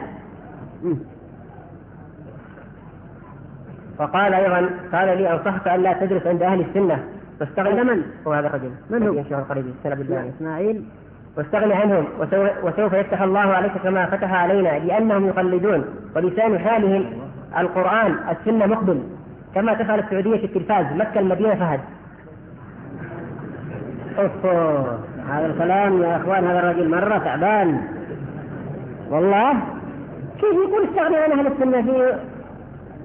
وقال أيضا قال لي أنصحك أن لا تدرس عند أهل السنة واستغنى من هو هذا الرجل من هو يمشي القريبي إسماعيل واستغنى عنهم وسوف يفتح الله عليك كما فتح علينا لأنهم يقلدون ولسان حالهم القرآن السنة مقبل كما تفعل السعودية في التلفاز مكة المدينة فهد. أوه. هذا الكلام يا أخوان هذا الرجل مرة تعبان والله. كيف يقول استغنى عن أهل السنة في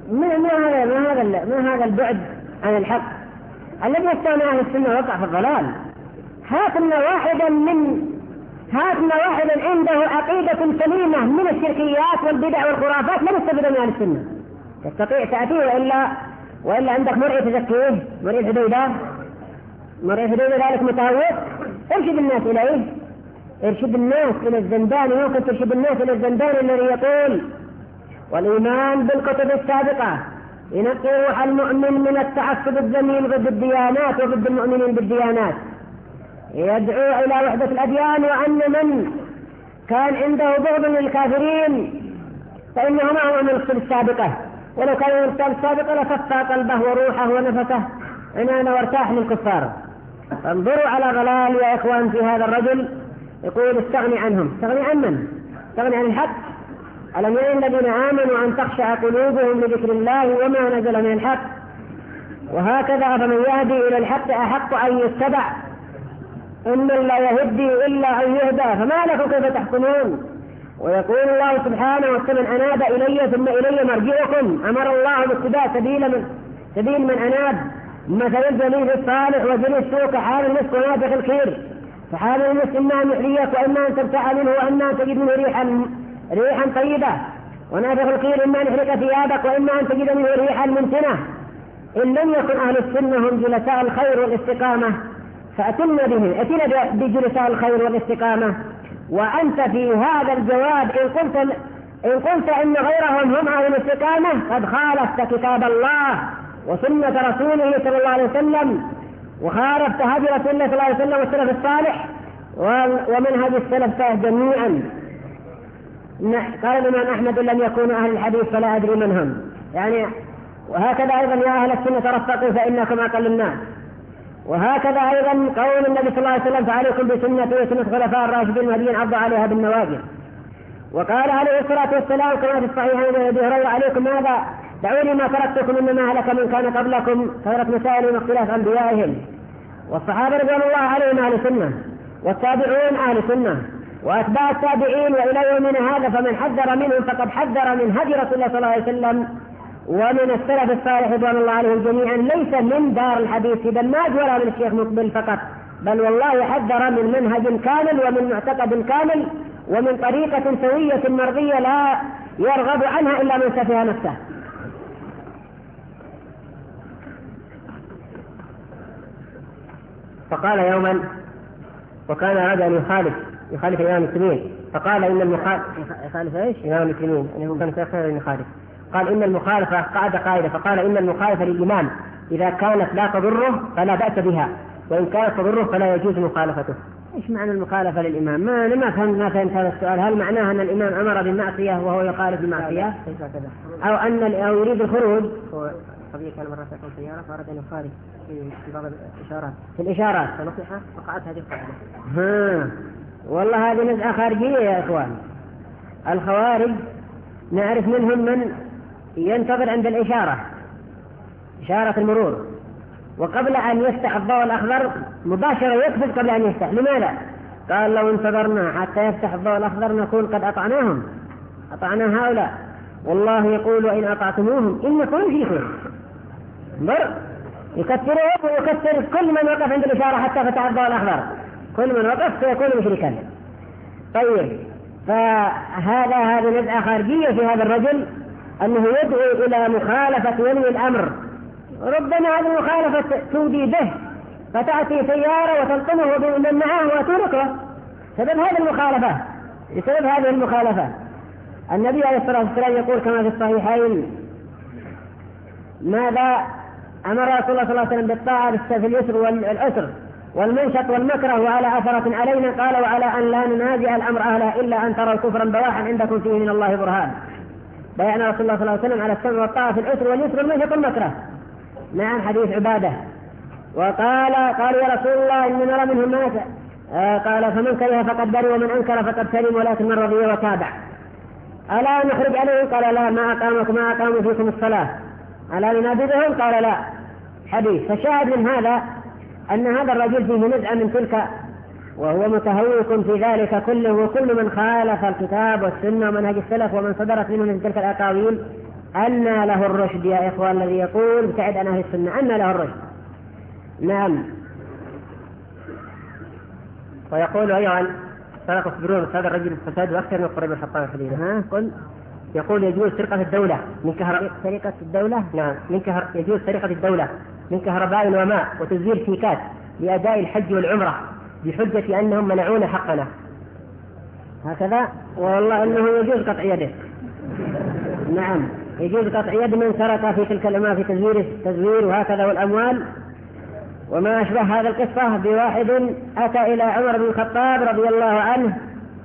ما ما هذا ما هذا ما هذا البعد عن الحق الذي يستغنى عن السنة وقع في الضلال. هات لنا واحدا من هات لنا واحدا عنده عقيدة سليمة من الشركيات والبدع والخرافات لا يستفيد من السنة، تستطيع تأتيه وإلا وإلا عندك مرئي تزكيه، مرئي حديدة مرئي حديدة ذلك متهوك، ارشد الناس إليه، ارشد الناس إلى الزندان. يمكن ترشد الناس إلى الزندان الذي يقول والإيمان بالكتب السابقة ينقي روح المؤمن من التعصب الذميم ضد الديانات وضد المؤمنين بالديانات، يدعو إلى وحدة الأديان، وأن من كان عنده بغض للكافرين فإنه معه من الكتب السابقة، ولو كان من الكتب السابقة لصفى قلبه وروحه ونفسه عنان وارتاح للكفار. فانظروا على ضلال يا إخوان في هذا الرجل يقول استغني عنهم. استغني عن من؟ استغني عن الحق. ألم يئن الذين آمنوا أن تخشع قلوبهم لذكر الله وما نزل من الحق. وهكذا فمن يهدي إلى الحق أحق أن يتبع، إن لا يهدي إلا أن يهدى، فما لكم كيف تحكمون. ويقول الله سبحانه ومن أناب إلي ثم إلي مرجعكم. أمر الله باتباع سبيل من سبيل من أناب، مثل الجليل الصالح وجليل السوء كحال المسك ونافخ الكير. فحال المسك إما أن يحريك وإما أن تبتاع منه وإما أن تجد منه ريحا ريحا طيبة، ونافخ الكير إما أن يحرق ثيابك وإما أن تجد منه ريحا منتنة. إن لم يكن أهل السنة هم جلساء الخير والاستقامة فأتنا به أتنا بجلساء الخير والاستقامة. وأنت في هذا الجواب إن قلت إن قلت إن غيرهم هم أهل الاستقامة قد خالفت كتاب الله وسنة رسوله صلى الله عليه وسلم، وخالفت هدي رسول الله صلى الله عليه وسلم والسلف الصالح ومنهج السلف جميعا. قال الإمام أحمد لم يكونوا أهل الحديث فلا أدري من هم. يعني وهكذا أيضا يا أهل السنة ترفقوا فإنكم أقل الناس. وهكذا أيضا قول النبي صلى الله عليه وسلم فعليكم بسنتي وسنة خلفاء الراشدين المهديين عضوا عليها بالنواجذ. وقال عليه الصلاة والسلام كما في الصحيحين عن أبي هريرة عليكم ماذا؟ دعوني ما تركتكم إنما هلك من كان قبلكم كثرة مسائلهم واختلاف أنبيائهم. والصحابة رضوان الله عليهم أهل سنة، والتابعون أهل سنة، وأتباع التابعين وإلى يومنا هذا فمن حذر منهم فقد حذر من هدي رسول الله صلى الله عليه وسلم ومن السلف الصالح رضوان الله عليهم جميعا، ليس من دار الحديث بل ما ولا من الشيخ مقبل فقط، بل والله حذر من منهج كامل ومن معتقد كامل ومن طريقة سوية مرضية لا يرغب عنها إلا من سفه نفسه. فقال يوما وكان أراد أن يخالف يخالف إمام المسلمين، فقال إن المخالف يخالف إيش؟ إمام المسلمين أنه كان سيخالف أن يخالف. قال إن المخالفة قاعدة قاعدة فقال إن المخالفة للإمام إذا كانت لا تضره فلا بأس بها، وإن كانت تضره فلا يجوز مخالفته. إيش معنى المخالفة للإمام؟ ما أنا ما فهمت ما فهمت هذا السؤال. هل معناه أن الإمام أمر بالمعصية وهو يخالف المعصية؟ أو أن أو يريد الخروج؟ هو صبي كان مرة تكون سيارة فأراد أن يخالف في بعض الإشارات في الإشارات فنصيحة وقعت هذه القاعدة. ها والله هذه نزعة خارجية يا إخوان. الخوارج نعرف منهم من ينتظر عند الإشارة إشارة المرور وقبل أن يفتح الضوء الأخضر مباشرة يقفز قبل أن يفتح. لماذا؟ قال لو انتظرنا حتى يفتح الضوء الأخضر نكون قد أطعناهم أطعنا هؤلاء. والله يقول وإن أطعتموهم إنكم مشركون. انظر يكثرهم ويكثر كل من وقف عند الإشارة حتى فتح الضوء الأخضر، كل من وقف سيكون مشركا. طيب فهذا هذه نزعة خارجية في هذا الرجل أنه يدعو إلى مخالفة ولي الأمر. ربما هذه المخالفة تودي به فتأتي سيارة وتلقمه بمن معه وتركه سبب هذه المخالفة. بسبب هذه المخالفة النبي عليه الصلاة والسلام يقول كما في الصحيحين ماذا أمر رسول الله صلى الله عليه وسلم بالطاعة في اليسر والعسر والمنشط والمكره وعلى أثرة علينا قال وعلى أن لا ننازع الأمر أهله إلا أن تروا كفرا بواحا عندكم فيه من الله برهان. بيعنا رسول الله صلى الله عليه وسلم على السمع والطاعة في العسر واليسر والمنشط والمكره. نعم حديث عبادة. وقال قالوا يا رسول الله إن نرى منهم ما آه قال فمن كره فقد برئ ومن أنكر فقد سلم ولكن من رضي وتابع. ألا نخرج عليهم؟ قال لا. ما أقامكم ما أقاموا فيكم الصلاة ألا ننابذهم؟ قال لا. حديث. فشاهد من هذا أن هذا الرجل فيه نزعة من تلك وهو متهوك في ذلك كله، وكل من خالف الكتاب والسنة ومنهج السلف ومن صدرت منه من تلك الأقاويل أن له الرشد يا إخوان، الذي يقول ابتعد عن أهل السنة أن له الرشد. نعم. ويقول أيضا فلا تصبرون هذا الرجل الفساد وأكثر من قريب الحطام خليلا. ها قل. يقول يجوز سرقة الدولة من كهرباء. سرقة الدولة. نعم من كهر... يجوز سرقة الدولة من كهرباء وماء وتزوير شيكات لأداء الحج والعمرة بحجة أنهم منعون حقنا. هكذا والله أنه يجوز قطع يده. نعم يجوز قطع يد من سرق في تلك الأموال في تزوير التزوير وهكذا والأموال وما أشبه هذا القصة بواحد أتى إلى عمر بن الخطاب رضي الله عنه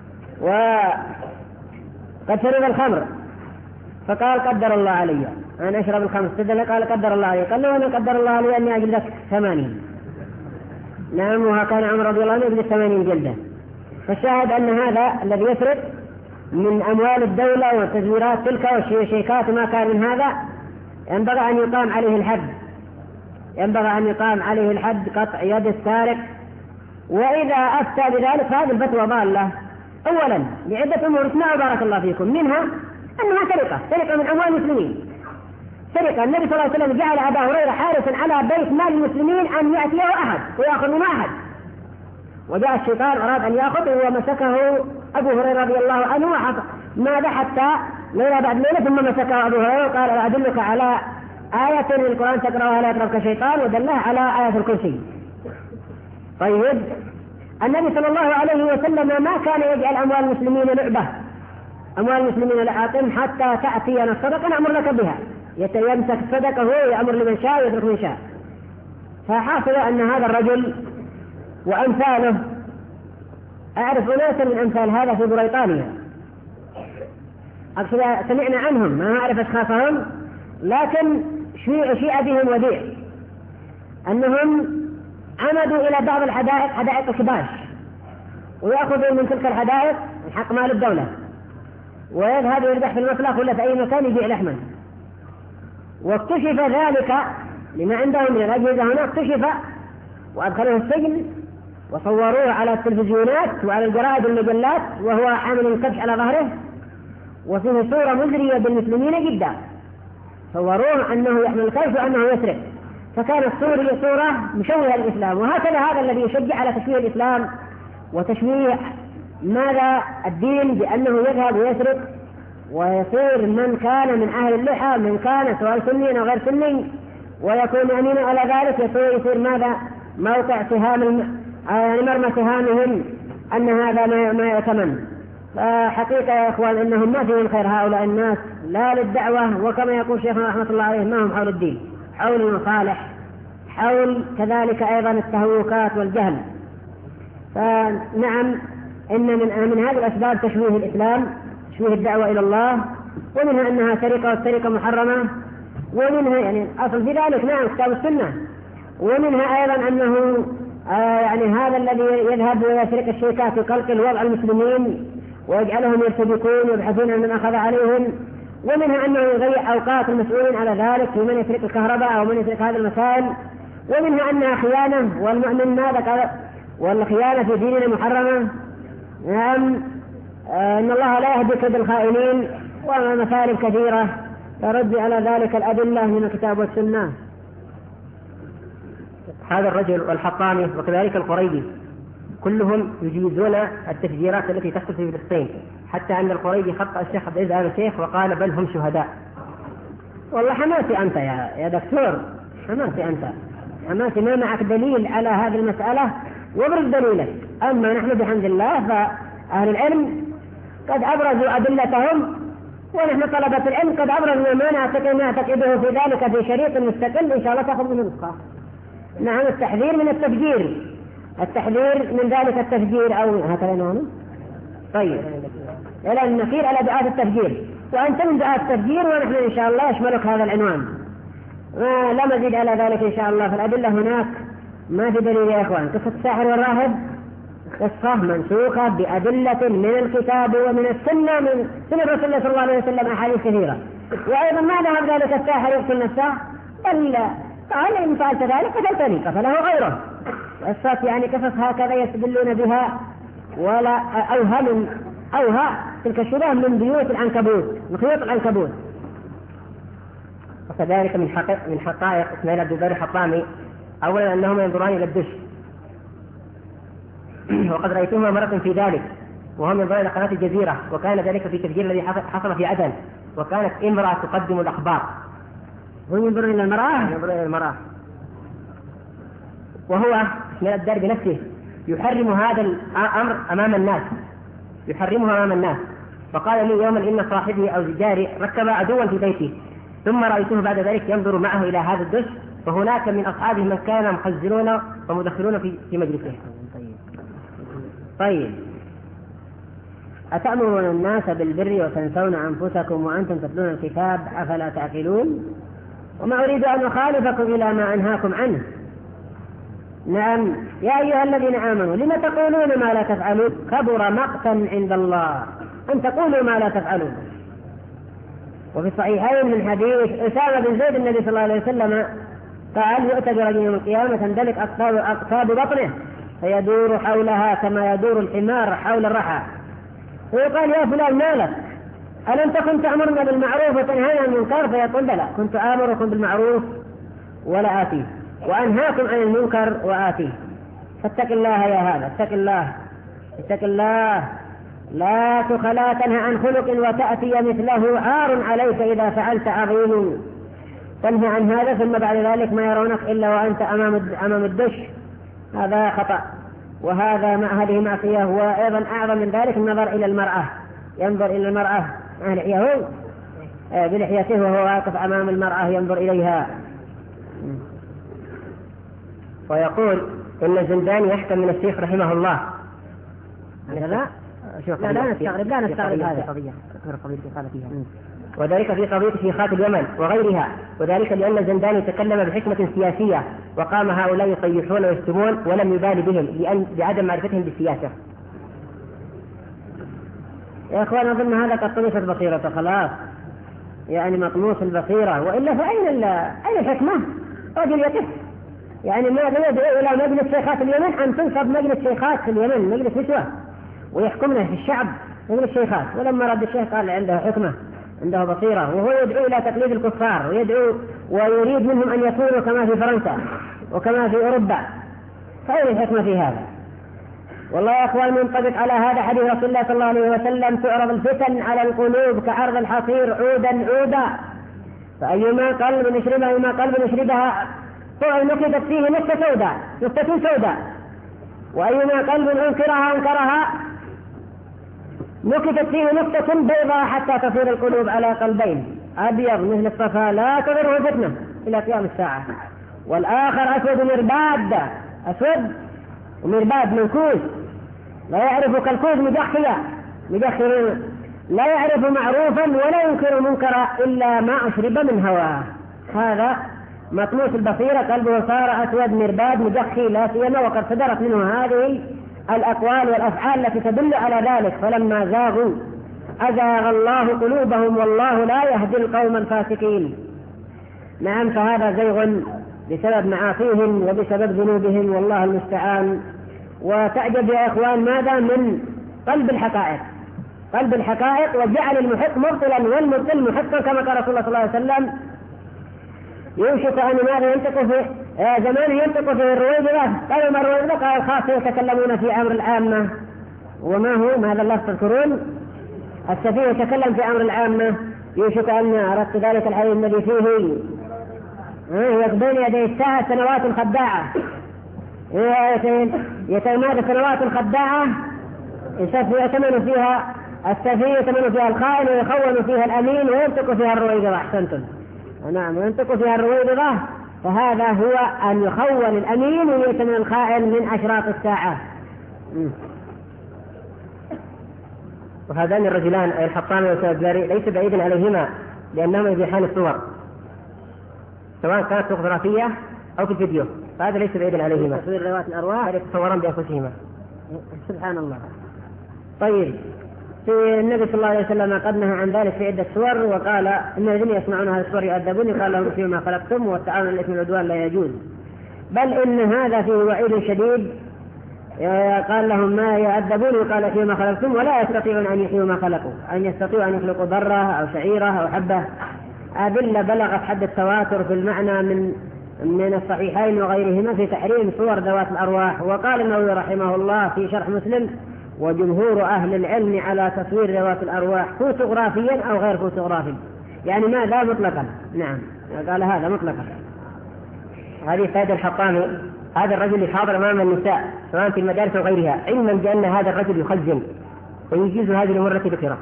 وقد شرب الخمر فقال قدر الله علي أن أشرب الخمر. استدل قال قدر الله علي. قال له أنا قدر الله علي أني أجلدك ثمانين. نعم وكان عمر رضي الله عنه يجلد ثمانين جلدة. فالشاهد أن هذا الذي يسرق من أموال الدولة وتزويرات تلك والشيكات وما كان من هذا ينبغي أن يقام عليه الحد. ينبغي أن يقام عليه الحد قطع يد السارق. وإذا أفتى بذلك فهذه الفتوى ضالة. أولا لعدة أمور اسمعوا بارك الله فيكم، منها أنها سرقة سرقة من أموال المسلمين. سرقة النبي صلى الله عليه وسلم جعل أبا هريرة حارسا على بيت مال المسلمين أن يأتيه أحد ويأخذ من أحد، وجاء الشيطان أراد أن يأخذه ومسكه أبو هريرة رضي الله عنه ماذا حتى ليلة بعد ليلة ثم مسكه أبو هريرة وقال أدلك على آية من القرآن تقرأها لا يقربك الشيطان ودله على آية الكرسي. طيب النبي صلى الله عليه وسلم ما كان يجعل أموال المسلمين لعبة، أموال المسلمين لعاطم حتى تأتينا الصدقة نأمر لك بها. يمسك الصدقة هو يأمر لمن شاء ويترك من شاء. فحاصل أن هذا الرجل وأمثاله أعرف أناسا من أمثال هذا في بريطانيا أقصد سمعنا عنهم ما أعرف أشخاصهم لكن شيء بهم وديع أنهم عمدوا إلى بعض الحدائق حدائق الكباش ويأخذوا من تلك الحدائق حق مال الدولة ويذهب يربح في المطلق ولا في أي مكان يبيع لحما. واكتشف ذلك لما عندهم من الأجهزة هنا اكتشف وأدخلوه السجن وصوروه على التلفزيونات وعلى الجرائد والمجلات وهو حامل الكبش على ظهره وفيه صورة مزرية بالمسلمين جدا، صوروه أنه يحمل الكبش وأنه يسرق، فكان الصورة صورة مشوهة الإسلام. وهكذا هذا الذي يشجع على تشويه الإسلام وتشويه ماذا الدين بأنه يذهب ويسرق ويصير من كان من أهل اللحى من كان سواء سني أو غير سني ويكون أمينا على ذلك يصير, يصير ماذا موقع سهام يعني مرمى سهامهم أن هذا ما, ما يتمن. فحقيقة يا إخوان إنهم ما فيهم خير هؤلاء الناس لا للدعوة وكما يقول شيخنا رحمة الله عليه ما هم حول الدين، حول المصالح، حول كذلك أيضا التهوكات والجهل. فنعم إن من, من هذه الأسباب تشويه الإسلام تشويه الدعوة إلى الله، ومنها أنها سرقة والسرقة محرمة، ومنها يعني أصل في ذلك نعم كتاب السنة، ومنها أيضا أنه آه يعني هذا الذي يذهب ويسرق الشيكات يقلقل وضع المسلمين ويجعلهم يرتبكون ويبحثون عن من أخذ عليهم، ومنها أنه يضيع أوقات المسؤولين على ذلك في من يسرق الكهرباء أو من يسرق هذه المسائل، ومنها أنها خيانة والمؤمن ماذا قال والخيانة في ديننا محرمة. نعم آه إن الله لا يهدي كيد الخائنين ومثال كثيرة ترد على ذلك الأدلة من الكتاب والسنة. هذا الرجل والحطامي وكذلك القريبي كلهم يجيزون التفجيرات التي تحدث في فلسطين، حتى أن القريبي خطأ الشيخ عبد العزيز آل الشيخ وقال بل هم شهداء. والله حماسي أنت يا, يا دكتور، حماسي أنت، حماسي ما معك دليل على هذه المسألة وابرز دليلك. أما نحن بحمد الله فأهل العلم قد أبرزوا أدلتهم ونحن طلبة العلم قد أبرزنا ما نعتقده في ذلك في شريط مستقل إن شاء الله تأخذ منه نسخة. نعم التحذير من التفجير، التحذير من ذلك التفجير أو هكذا نعم. طيب إلى النخير على دعاة التفجير، وأنت من دعاة التفجير ونحن إن شاء الله يشملك هذا العنوان. لا مزيد على ذلك إن شاء الله، فالأدلة هناك ما في دليل يا إخوان. قصة الساحر والراهب قصة منسوخة بأدلة من الكتاب ومن السنة من سنة رسول الله صلى الله عليه وسلم أحاديث كثيرة. وأيضا ما ذهب ذلك الساحر يقتل نفسه بل قال إن فعلت ذلك قتلتني فله غيره. قصة يعني قصص هكذا يستدلون بها ولا أوها من أوها تلك الشبه من بيوت العنكبوت من خيوط العنكبوت. كذلك من حقائق من حقائق إسماعيل عبد الباري الحطامي أولا أنهم ينظران إلى الدش، وقد رأيتهما مرة في ذلك وهم ينظرون إلى قناة الجزيرة، وكان ذلك في تفجير الذي حصل في عدن، وكانت امرأة تقدم الأخبار. هم ينظرون إلى المرأة ينظرون إلى المرأة وهو إسماعيل الداري بنفسه يحرم هذا الأمر أمام الناس، يحرمه أمام الناس. فقال لي يوما إن صاحبي أو جاري ركب عدوا في بيتي، ثم رأيته بعد ذلك ينظر معه إلى هذا الدش، فهناك من أصحابه من كان مخزنون ومدخلون في في مجلسه. طيب، أتأمرون الناس بالبر وتنسون أنفسكم وأنتم تتلون الكتاب أفلا تعقلون؟ وما أريد أن أخالفكم إلى ما أنهاكم عنه. نعم، يا أيها الذين آمنوا لم تقولون ما لا تفعلون؟ كبر مقتا عند الله أن تقولوا ما لا تفعلون. وفي الصحيحين من حديث أسامة بن زيد النبي صلى الله عليه وسلم قال يؤتى برجل يوم القيامة تندلك أقطاب, أقطاب بطنه فيدور حولها كما يدور الحمار حول الرحى، ويقال يا فلان مالك؟ ألم تكن تأمرنا بالمعروف وتنهانا عن المنكر؟ فيقول لا، كنت آمركم بالمعروف ولا آتيه وأنهاكم عن المنكر وآتيه. فاتق الله يا هذا، اتق الله اتق الله، لا تخلا تنهى عن خلق وتأتي مثله عار عليك إذا فعلت عظيم. تنهى عن هذا ثم بعد ذلك ما يرونك إلا وأنت أمام أمام الدش، هذا خطأ، وهذا مع هذه معصية. وأيضا أعظم من ذلك النظر إلى المرأة، ينظر إلى المرأة مع لحيته بلحيته وهو واقف أمام المرأة ينظر إليها. ويقول إن الزنداني يحكم من الشيخ رحمه الله. لا لا لا لا نستغرب لا نستغرب هذا قضية فيها، وذلك في قضية شيخات اليمن وغيرها، وذلك لأن الزنداني تكلم بحكمة سياسية وقام هؤلاء يصيحون ويشتمون ولم يبالي بهم لأن بعدم معرفتهم بالسياسة. يا أخوان أظن هذا قد طمست البصيرة خلاص، يعني مطموس البصيرة، وإلا فأين أين الحكمة؟ رجل يقف يعني ماذا يدعو إلى مجلس شيخات اليمن أن تنصب مجلس شيخات في اليمن، مجلس نسوة ويحكمنا في الشعب مجلس شيخات، ولما رد الشيخ قال عنده حكمة عنده بصيرة، وهو يدعو إلى تقليد الكفار ويدعو ويريد منهم أن يكونوا كما في فرنسا وكما في أوروبا. فأين الحكمة في هذا؟ والله يا أخوان منطبق على هذا حديث رسول الله صلى الله عليه وسلم تعرض الفتن على القلوب كعرض الحصير عودا عودا، فأيما قلب نشربها أيما قلب نشربها نكتت فيه نكتة سوداء نكتة سوداء، وأيما قلب أنكرها أنكرها نكتت فيه نكتة بيضاء حتى تصير القلوب على قلبين أبيض مثل الصفا لا تضره فتنة إلى قيام الساعة. والآخر أسود مرباد، أسود ومرباد منكوس لا يعرف كالكوز مجخيا مجخر، لا يعرف معروفا ولا ينكر منكرا إلا ما أشرب من هواه. هذا مطموس البصيرة قلبه صار أسود مرباد مجخي، لا سيما وقد صدرت منه هذه الأقوال والأفعال التي تدل على ذلك. فلما زاغوا أزاغ الله قلوبهم والله لا يهدي القوم الفاسقين. نعم، فهذا زيغ بسبب معاصيهم وبسبب ذنوبهم والله المستعان. وتعجب يا إخوان ماذا من قلب الحقائق، قلب الحقائق وجعل المحق مبطلا والمبطل محقا كما قال رسول الله صلى الله عليه وسلم. يوشك أن ماذا ينطق في زمان ينطق في الرويبضة، قالوا ما الرويبضة؟ قال الخاصة يتكلمون في أمر العامة. وما هو ماذا الله تذكرون؟ السفيه يتكلم في أمر العامة. يوشك أن أردت ذلك الحديث الذي فيه يقبل يدي الساعة سنوات خداعة، يتمادى سنوات خداعة يأتمن فيها السفيه يأتمن فيها الخائن ويخون فيها الأمين وينطق فيها الرويبضة. أحسنتم، نعم، وينطق فيها الرويبضة، فهذا هو أن يخون الأمين ويأتمن الخائن من أشراط الساعة. وهذان الرجلان أي الحطامي والسادلاري ليس بعيدا عليهما لأنهما يبيحان الصور سواء كانت فوتوغرافية أو في الفيديو، فهذا ليس بعيدا عليهما، تصوير ذوات الأرواح يتصوران بأنفسهما. سبحان الله. طيب، في النبي صلى الله عليه وسلم قد نهى عن ذلك في عدة سور، وقال إن الذين يسمعون هذه السور يؤدبون يقال لهم فيما خلقتم والتعاون على الإثم والعدوان لا يجوز، بل إن هذا فيه وعيد شديد. قال لهم ما يؤدبون يقال فيما خلقتم ولا يستطيعون أن يحيوا ما خلقوا، أن يستطيعوا أن يخلقوا ذرة أو شعيرة أو حبة أدلة بلغت حد التواتر في المعنى من من الصحيحين وغيرهما في تحريم صور ذوات الأرواح. وقال النووي رحمه الله في شرح مسلم: وجمهور أهل العلم على تصوير ذوات الأرواح فوتوغرافيا أو غير فوتوغرافي، يعني ما لا مطلقا. نعم، قال هذا مطلقا. هذه فائدة الحطامي. هذا الرجل يحاضر أمام النساء سواء في المدارس أو غيرها، علما بأن هذا الرجل يخزن ويجيز هذه الأمور التي ذكرها.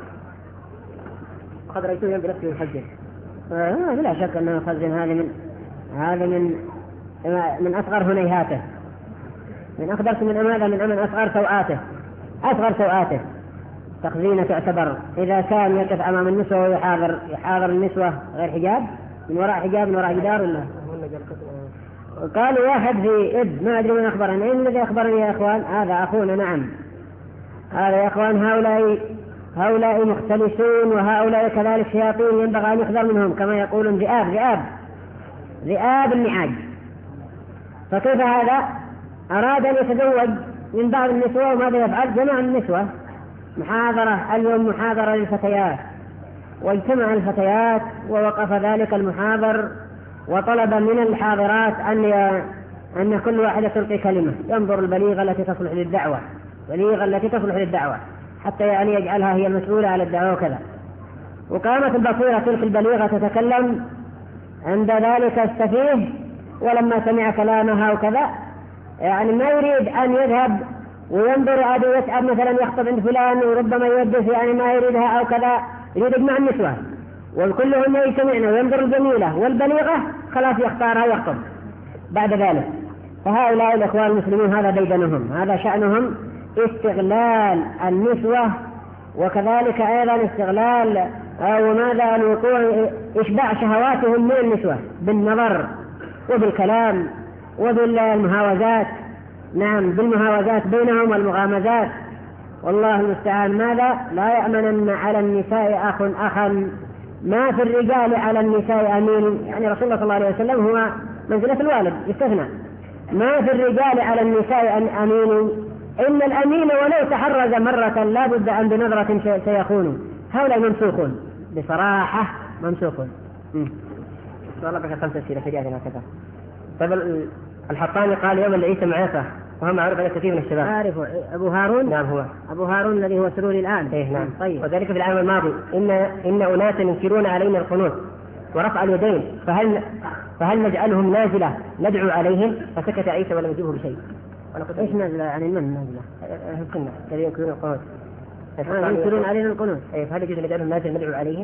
قد رأيته بنفسه يخزن. آه بلا شك أنه يخزن. هذا من هذا من من أصغر هنيهاته، من أقدر من هذا من من أصغر سوآته أصغر سوآته. تخزينه تعتبر إذا كان يقف أمام النسوة ويحاضر يحاضر النسوة غير حجاب، من وراء حجاب، من وراء جدار ولا. قال واحد في إد ما أدري من أخبرني، إن الذي أخبرني يا إخوان هذا أخونا. نعم هذا يا إخوان، هؤلاء هؤلاء مختلسون وهؤلاء كذلك شياطين ينبغي أن يحذر منهم، كما يقولون ذئاب ذئاب ذئاب النعاج. فكيف هذا؟ أراد أن يتزوج من بعض النسوة، وماذا يفعل؟ جمع النسوة محاضرة اليوم، محاضرة للفتيات، واجتمع الفتيات ووقف ذلك المحاضر وطلب من الحاضرات أن أن كل واحدة تلقي كلمة ينظر البليغة التي تصلح للدعوة، البليغة التي تصلح للدعوة حتى يعني يجعلها هي المسؤولة على الدعوة وكذا. وقامت البصيرة تلك البليغة تتكلم، عند ذلك السفيه ولما سمع كلامها وكذا يعني ما يريد أن يذهب وينظر أبي يسعد مثلا يخطب عند فلان وربما يودث، يعني ما يريدها أو كذا، يريد يجمع النسوة وكلهم يجتمعن وينظر الجميلة والبليغة خلاص يختارها ويخطب بعد ذلك. فهؤلاء الإخوان المسلمين هذا ديدنهم، هذا شأنهم استغلال النسوة، وكذلك أيضا استغلال وماذا الوقوع إشباع شهواتهم من النسوة بالنظر وبالكلام وبالمهاوزات. نعم بالمهاوزات بينهم والمغامزات، والله المستعان. ماذا؟ لا يأمنن على النساء أخ أخا، ما في الرجال على النساء أمين، يعني رسول الله صلى الله عليه وسلم هو منزلة الوالد يستثنى، ما في الرجال على النساء أمين، إن الأمين ولو تحرز مرة لا بد أن بنظرة سيخون. هؤلاء ممسوخون بصراحة، ممسوخون. والله بك خمسة أسئلة في جاهزة هكذا. طيب الحطاني قال يوم العيسى معرفة، وهم معروف أن كثير من الشباب. أعرف أبو هارون. نعم هو أبو هارون الذي هو سروري الآن. إيه نعم. طيب. وذلك في العام الماضي إن إن أناسا ينكرون علينا القنوت ورفع اليدين، فهل فهل نجعلهم نازلة ندعو عليهم؟ فسكت عيسى ولم يجيبه بشيء. إيش نازلة يعني من نازلة؟ القنة الذين ينكرون القنوت. آه ينكرون علينا القنوت. إيه فهل يجوز نجعلهم نازل ندعو عليهم؟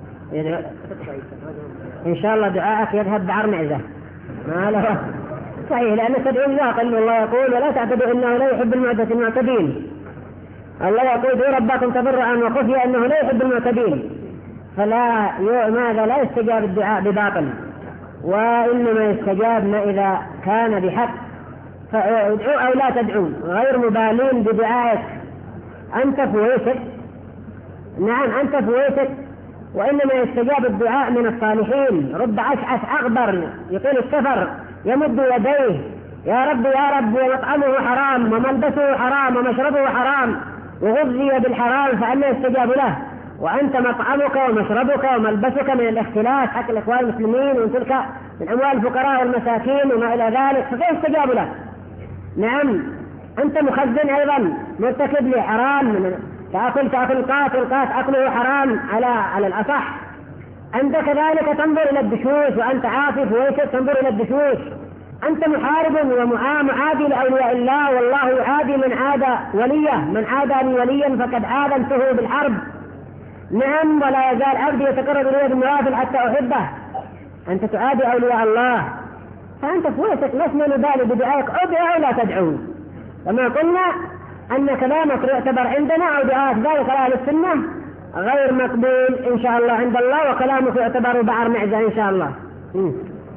إن شاء الله دعاءك يذهب بعر معزة. ما له صحيح، لأن تدعو باطل، والله يقول ولا تعتدوا إنه لا يحب المعتدين المعتدين. الله يقول ادعوا ربكم تضرعا وخفيا إنه لا يحب المعتدين. فلا ماذا لا يستجاب الدعاء بباطل، وإنما يستجاب ما إذا كان بحق. فادعوا أو لا تدعوا غير مبالين بدعائك، أنت فويتك. نعم أنت فويتك، وإنما يستجاب الدعاء من الصالحين. رب أشعث أغبر يطيل السفر يمد يديه يا رب يا رب، ومطعمه حرام وملبسه حرام ومشربه حرام وغذي بالحرام، فأنا يستجاب له. وأنت مطعمك ومشربك وملبسك من الاختلاس حق الإخوان المسلمين ومن تلك من أموال الفقراء والمساكين وما إلى ذلك، فكيف يستجاب له؟ نعم أنت مخزن أيضا مرتكب لحرام، تأكل تأكل قات والقات أكله حرام على على الأصح. أنت كذلك تنظر إلى الدشوش، وأنت عاطف ويسر تنظر إلى الدشوش. أنت محارب ومعادي لأولياء الله، والله يعادي من عاد وليه، من عادى لي وليا فقد آذنته بالحرب. نعم ولا يزال عبدي يتقرب إليه بالنوافل حتى أحبه. أنت تعادي أولياء الله، فأنت فويتك لسنا نبالي بدعائك، ادعوا أو لا تدعوا. كما قلنا أن كلامك يعتبر عندنا أو دعاء ذلك لأهل السنة غير مقبول إن شاء الله عند الله، وكلامك يعتبر بعر معزة إن شاء الله. م.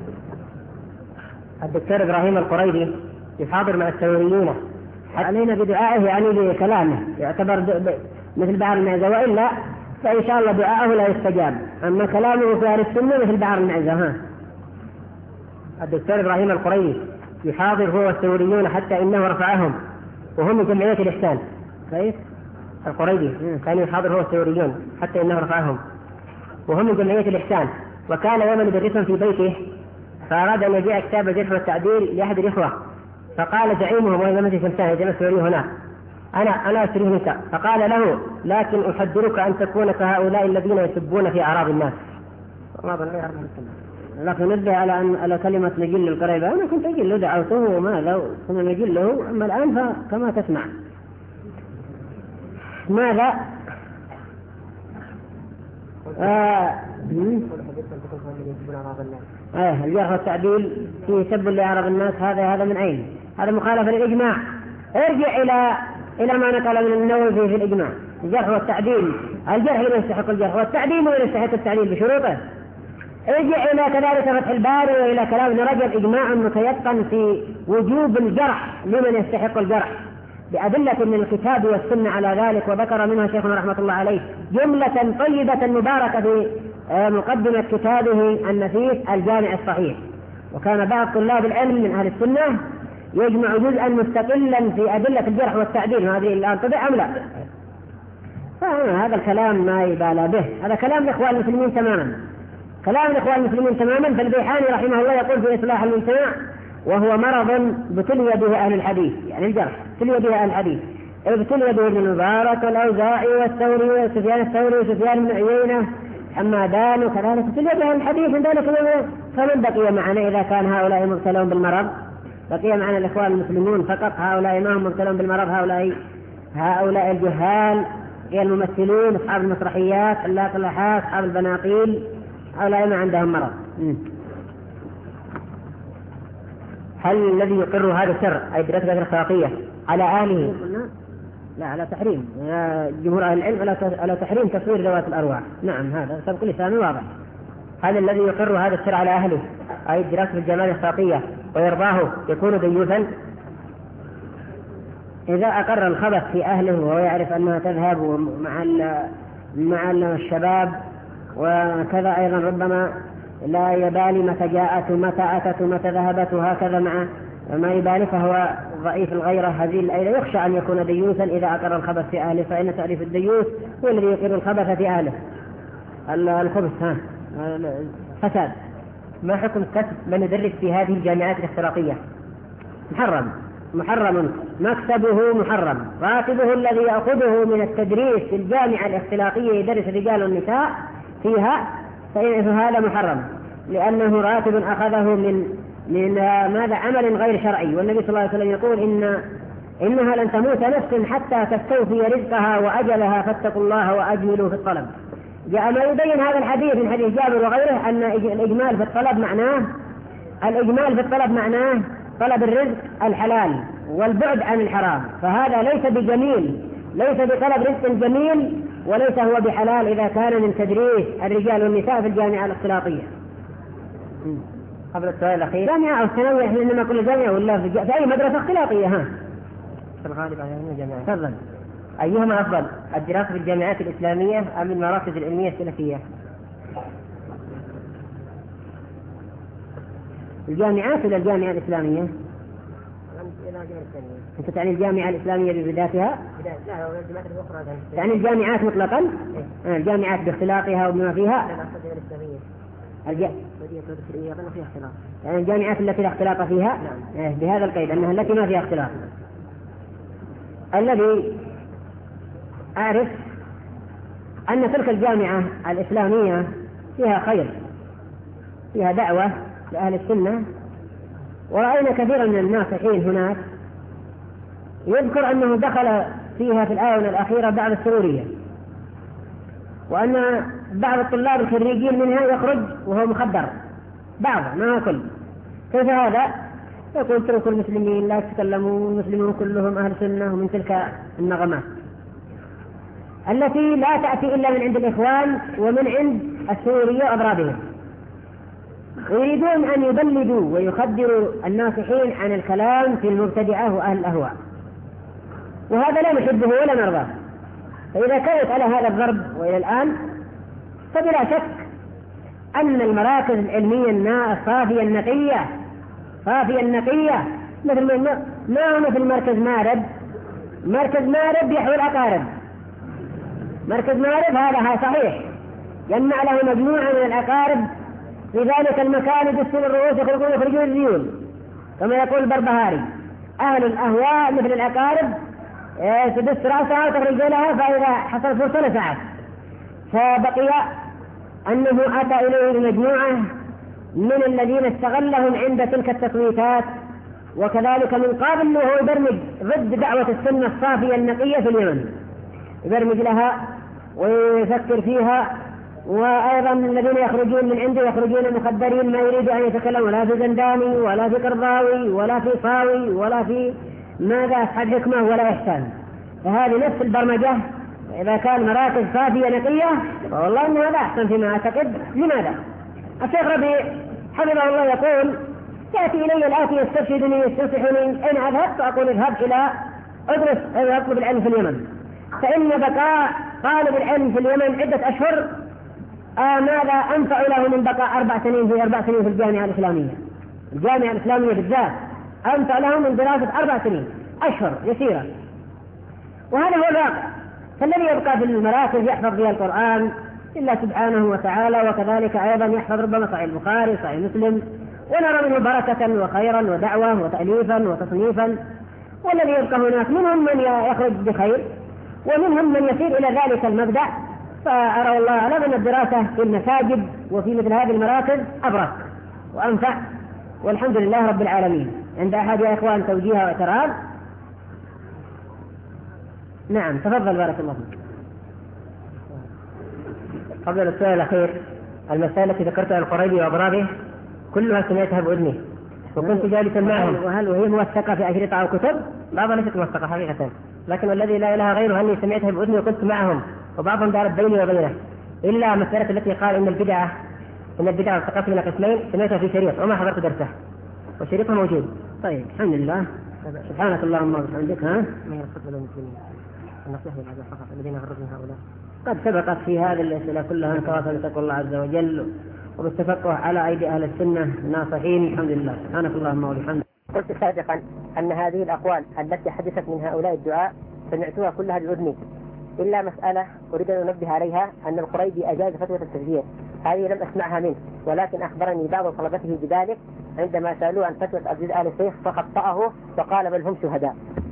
الدكتور إبراهيم القريبي يحاضر مع الثوريين علينا بدعائه، يعني بكلامه يعتبر مثل بعر المعزة، وإلا فإن شاء الله دعاءه لا يستجاب، أما كلامه في أهل السنة مثل بعر المعزة. ها الدكتور إبراهيم القريبي يحاضر هو والثوريون حتى إنه رفعهم، وهم من جمعية الإحسان. كيف؟ القريبي كان يحاضر هو والثوريون حتى إنه رفعهم، وهم من جمعية الإحسان. وكان يوما يدرسهم في بيته، فأراد أن يبيع كتاب الجرح والتعديل لأحد الإخوة، فقال زعيمهم وهو مسجد شمسان جمس هنا أنا أنا أشتريه منك، فقال له لكن أحذرك أن تكون كهؤلاء الذين يسبون في أعراض الناس. لكن نبدأ على أن على كلمة نجل القريبة، أنا كنت أجل دعوته وما لو ثم نجله، أما الآن فكما تسمع. ماذا؟ آه آه الجرح والتعديل في سب لأعراض الناس، هذا هذا من أين؟ هذا مخالفة للإجماع. ارجع إلى إلى ما نقل من النووي في الإجماع. الجرح والتعديل، الجرح لا يستحق الجرح والتعديل لا يستحق التعديل بشروطه. ارجع إلى كذلك فتح الباري وإلى كلام ابن رجب إجماع متيقن في وجوب الجرح لمن يستحق الجرح بأدلة من الكتاب والسنة على ذلك، وذكر منها شيخنا رحمة الله عليه جملة طيبة مباركة في مقدمة كتابه النفيس الجامع الصحيح. وكان بعض طلاب العلم من أهل السنة يجمع جزءا مستقلا في أدلة الجرح والتعديل، هذه الآن تضع أم لا؟ فهذا الكلام ما يبالى به، هذا كلام الإخوان المسلمين تماما، كلام الإخوان المسلمين تماما. فالبيحاني رحمه الله يقول في إصلاح المجتمع وهو مرض ابتلي به أهل الحديث، يعني الجرح ابتلي به أهل الحديث، ابتلي به ابن المبارك والأوزاعي والثوري وسفيان الثوري وسفيان بن عيينة حمادان، وكذلك ابتلي به أهل الحديث من ذلك. فمن بقي معنا إذا كان هؤلاء مبتلون بالمرض؟ بقي معنا الإخوان المسلمون فقط، هؤلاء ما هم مبتلون بالمرض، هؤلاء هؤلاء الجهال الممثلين أصحاب المسرحيات اللاقلاحات أصحاب البناقيل، هؤلاء ما عندهم مرض. هل الذي يقر هذا الشر أي دراسة الأخلاقية على أهله؟ لا، على تحريم جمهور أهل العلم، على تحريم تصوير ذوات الأرواح. نعم، هذا سبق لساني واضح. هل الذي يقر هذا الشر على أهله أي دراسة الجمال الأخلاقية ويرضاه يكون ديوثا؟ إذا أقر الخبث في أهله وهو يعرف أنها تذهب مع مع الشباب، وكذا أيضا ربما لا يبالي متى جاءت ومتى أتت ومتى ذهبت وهكذا مع ما يبالي، فهو ضعيف الغيرة. هذه الأيضا يخشى أن يكون ديوثا إذا أقر الخبث في أهله، فإن تعريف الديوث هو الذي يقر الخبث في أهله. الخبث ها فساد. ما حكم كسب من يدرس في هذه الجامعات الاختراقية؟ محرم، محرم، مكسبه محرم، راتبه الذي يأخذه من التدريس في الجامعة الاختلاقية يدرس الرجال والنساء فيها، فهذا محرم، لأنه راتب أخذه من من ماذا عمل غير شرعي. والنبي صلى الله عليه وسلم يقول إن إنها لن تموت نفس حتى تستوفي رزقها وأجلها فاتقوا الله وأجملوا في الطلب. جاء ما يبين هذا الحديث من حديث جابر وغيره أن الإجمال في الطلب معناه الإجمال في الطلب معناه طلب الرزق الحلال والبعد عن الحرام، فهذا ليس بجميل، ليس بطلب رزق جميل، وليس هو بحلال إذا كان من تدريس الرجال والنساء في الجامعة الاختلاطية. قبل السؤال الأخير، جامعة أو ثانوية، إحنا إنما كل جامعة ولا في, في أي مدرسة اختلاطية؟ ها في الغالب على الجامعة. تفضل، أيهما أفضل، الدراسة في الجامعات الإسلامية أم المراكز العلمية السلفية؟ الجامعات ولا الجامعة الإسلامية؟ أنت تعني الجامعة الإسلامية بذاتها؟ لا، الجامعات الأخرى يعني الجامعات مطلقا؟ إيه؟ الجامعات باختلاطها وبما فيها؟ الج... يعني الجامعات التي لا اختلاط فيها؟ نعم. إيه بهذا القيد أنها التي ما فيها اختلاط. الذي أعرف أن تلك الجامعة الإسلامية فيها خير، فيها دعوة لأهل السنة، ورأينا كثيرا من الناصحين هناك يذكر أنه دخل فيها في الآونة الأخيرة بعض السرورية، وأن بعض الطلاب الخريجين منها يخرج وهو مخدر، بعض ما كل. كيف هذا؟ يقول اتركوا المسلمين لا يتكلمون، المسلمون كلهم أهل سنة، ومن تلك النغمات التي لا تأتي إلا من عند الإخوان ومن عند السورية وأضرابهم، يريدون أن يبلدوا ويخدروا الناصحين عن الكلام في المبتدعة وأهل الأهواء، وهذا لا نحبه ولا نرضاه. فإذا كانت على هذا الضرب وإلى الآن، فبلا شك أن المراكز العلمية الصافية النقية صافية النقية مثل ما هو مثل مركز مارب. مركز مارب يحوي الأقارب، مركز مارب هذا صحيح، يجمع له مجموعة من الأقارب في ذلك المكان يدسون الرؤوس يخرجون يخرجون الذيول كما يقول البربهاري. أهل الأهواء مثل الأقارب تدس رأسها وتخرج لها فإذا حصل فرصة نفعت. فبقي أنه أتى إليه مجموعة من الذين استغلهم عند تلك التصويتات، وكذلك من قابل وهو يبرمج ضد دعوة السنة الصافية النقية في اليمن، يبرمج لها ويفكر فيها. وأيضا الذين يخرجون من عنده يخرجون مخدرين ما يريد أن يتكلم ولا في زنداني ولا في قرضاوي ولا في صاوي ولا في ماذا أصحاب حكمة ولا إحسان. فهذه نفس البرمجة. إذا كان مراكز صافية نقية فوالله أن هذا أحسن فيما أعتقد. لماذا؟ الشيخ ربيع حفظه الله يقول يأتي إلي الآتي يسترشدني يستصحني إن أذهب فأقول اذهب إلى أدرس أطلب العلم في اليمن، فإن بقاء طالب العلم في اليمن عدة أشهر آه ماذا أنفع له من بقاء أربع سنين في أربع سنين في الجامعة الإسلامية. الجامعة الإسلامية بالذات أنفع له من دراسة أربع سنين أشهر يسيرة، وهذا هو الواقع. فالذي يبقى في المراكز يحفظ فيها القرآن إلا سبحانه وتعالى، وكذلك أيضا يحفظ ربما صحيح البخاري صحيح مسلم، ونرى منه بركة وخيرا ودعوة وتأليفا وتصنيفا. والذي يبقى هناك منهم من يخرج بخير ومنهم من يسير إلى ذلك المبدأ. فأرى الله أعلم أن الدراسة في المساجد وفي مثل هذه المراكز أبرك وأنفع، والحمد لله رب العالمين. عند أحد يا إخوان توجيه واعتراض؟ نعم تفضل بارك الله فيك. قبل السؤال الأخير، المسألة التي ذكرتها القريبي وأضرابه كلها سمعتها بأذني وكنت جالسا معهم. وهل وهي موثقة في أشرطة أو كتب؟ بعضها ليست موثقة حقيقة، لكن الذي لا إله غيره أني سمعتها بأذني وكنت معهم، وبعضهم دارت بيني وبينه. إلا مسألة التي قال إن البدعة إن البدعة والثقافة من قسمين سمعتها في شريط وما حضرت درسه وشريطه موجود. طيب الحمد لله. سبحانك اللهم وبحمدك. ها؟ ما هي الخطبة للمسلمين؟ النصيحة للأعداء فقط الذين غرضوا هؤلاء. قد سبقت في هذه الأسئلة كلها نتواصل بتقوى الله عز وجل وبالتفقه على أيدي أهل السنة ناصحين. الحمد لله. سبحانك اللهم وبحمدك. قلت سابقا أن هذه الأقوال التي حدثت من هؤلاء الدعاء سمعتها كلها بأذني، إلا مسألة أريد أن أنبه عليها، أن القريبي أجاز فتوى التشجيع، هذه لم أسمعها منه، ولكن أخبرني بعض طلبته بذلك عندما سألوه عن فتوى أبي آل الشيخ فخطأه وقال بل هم شهداء.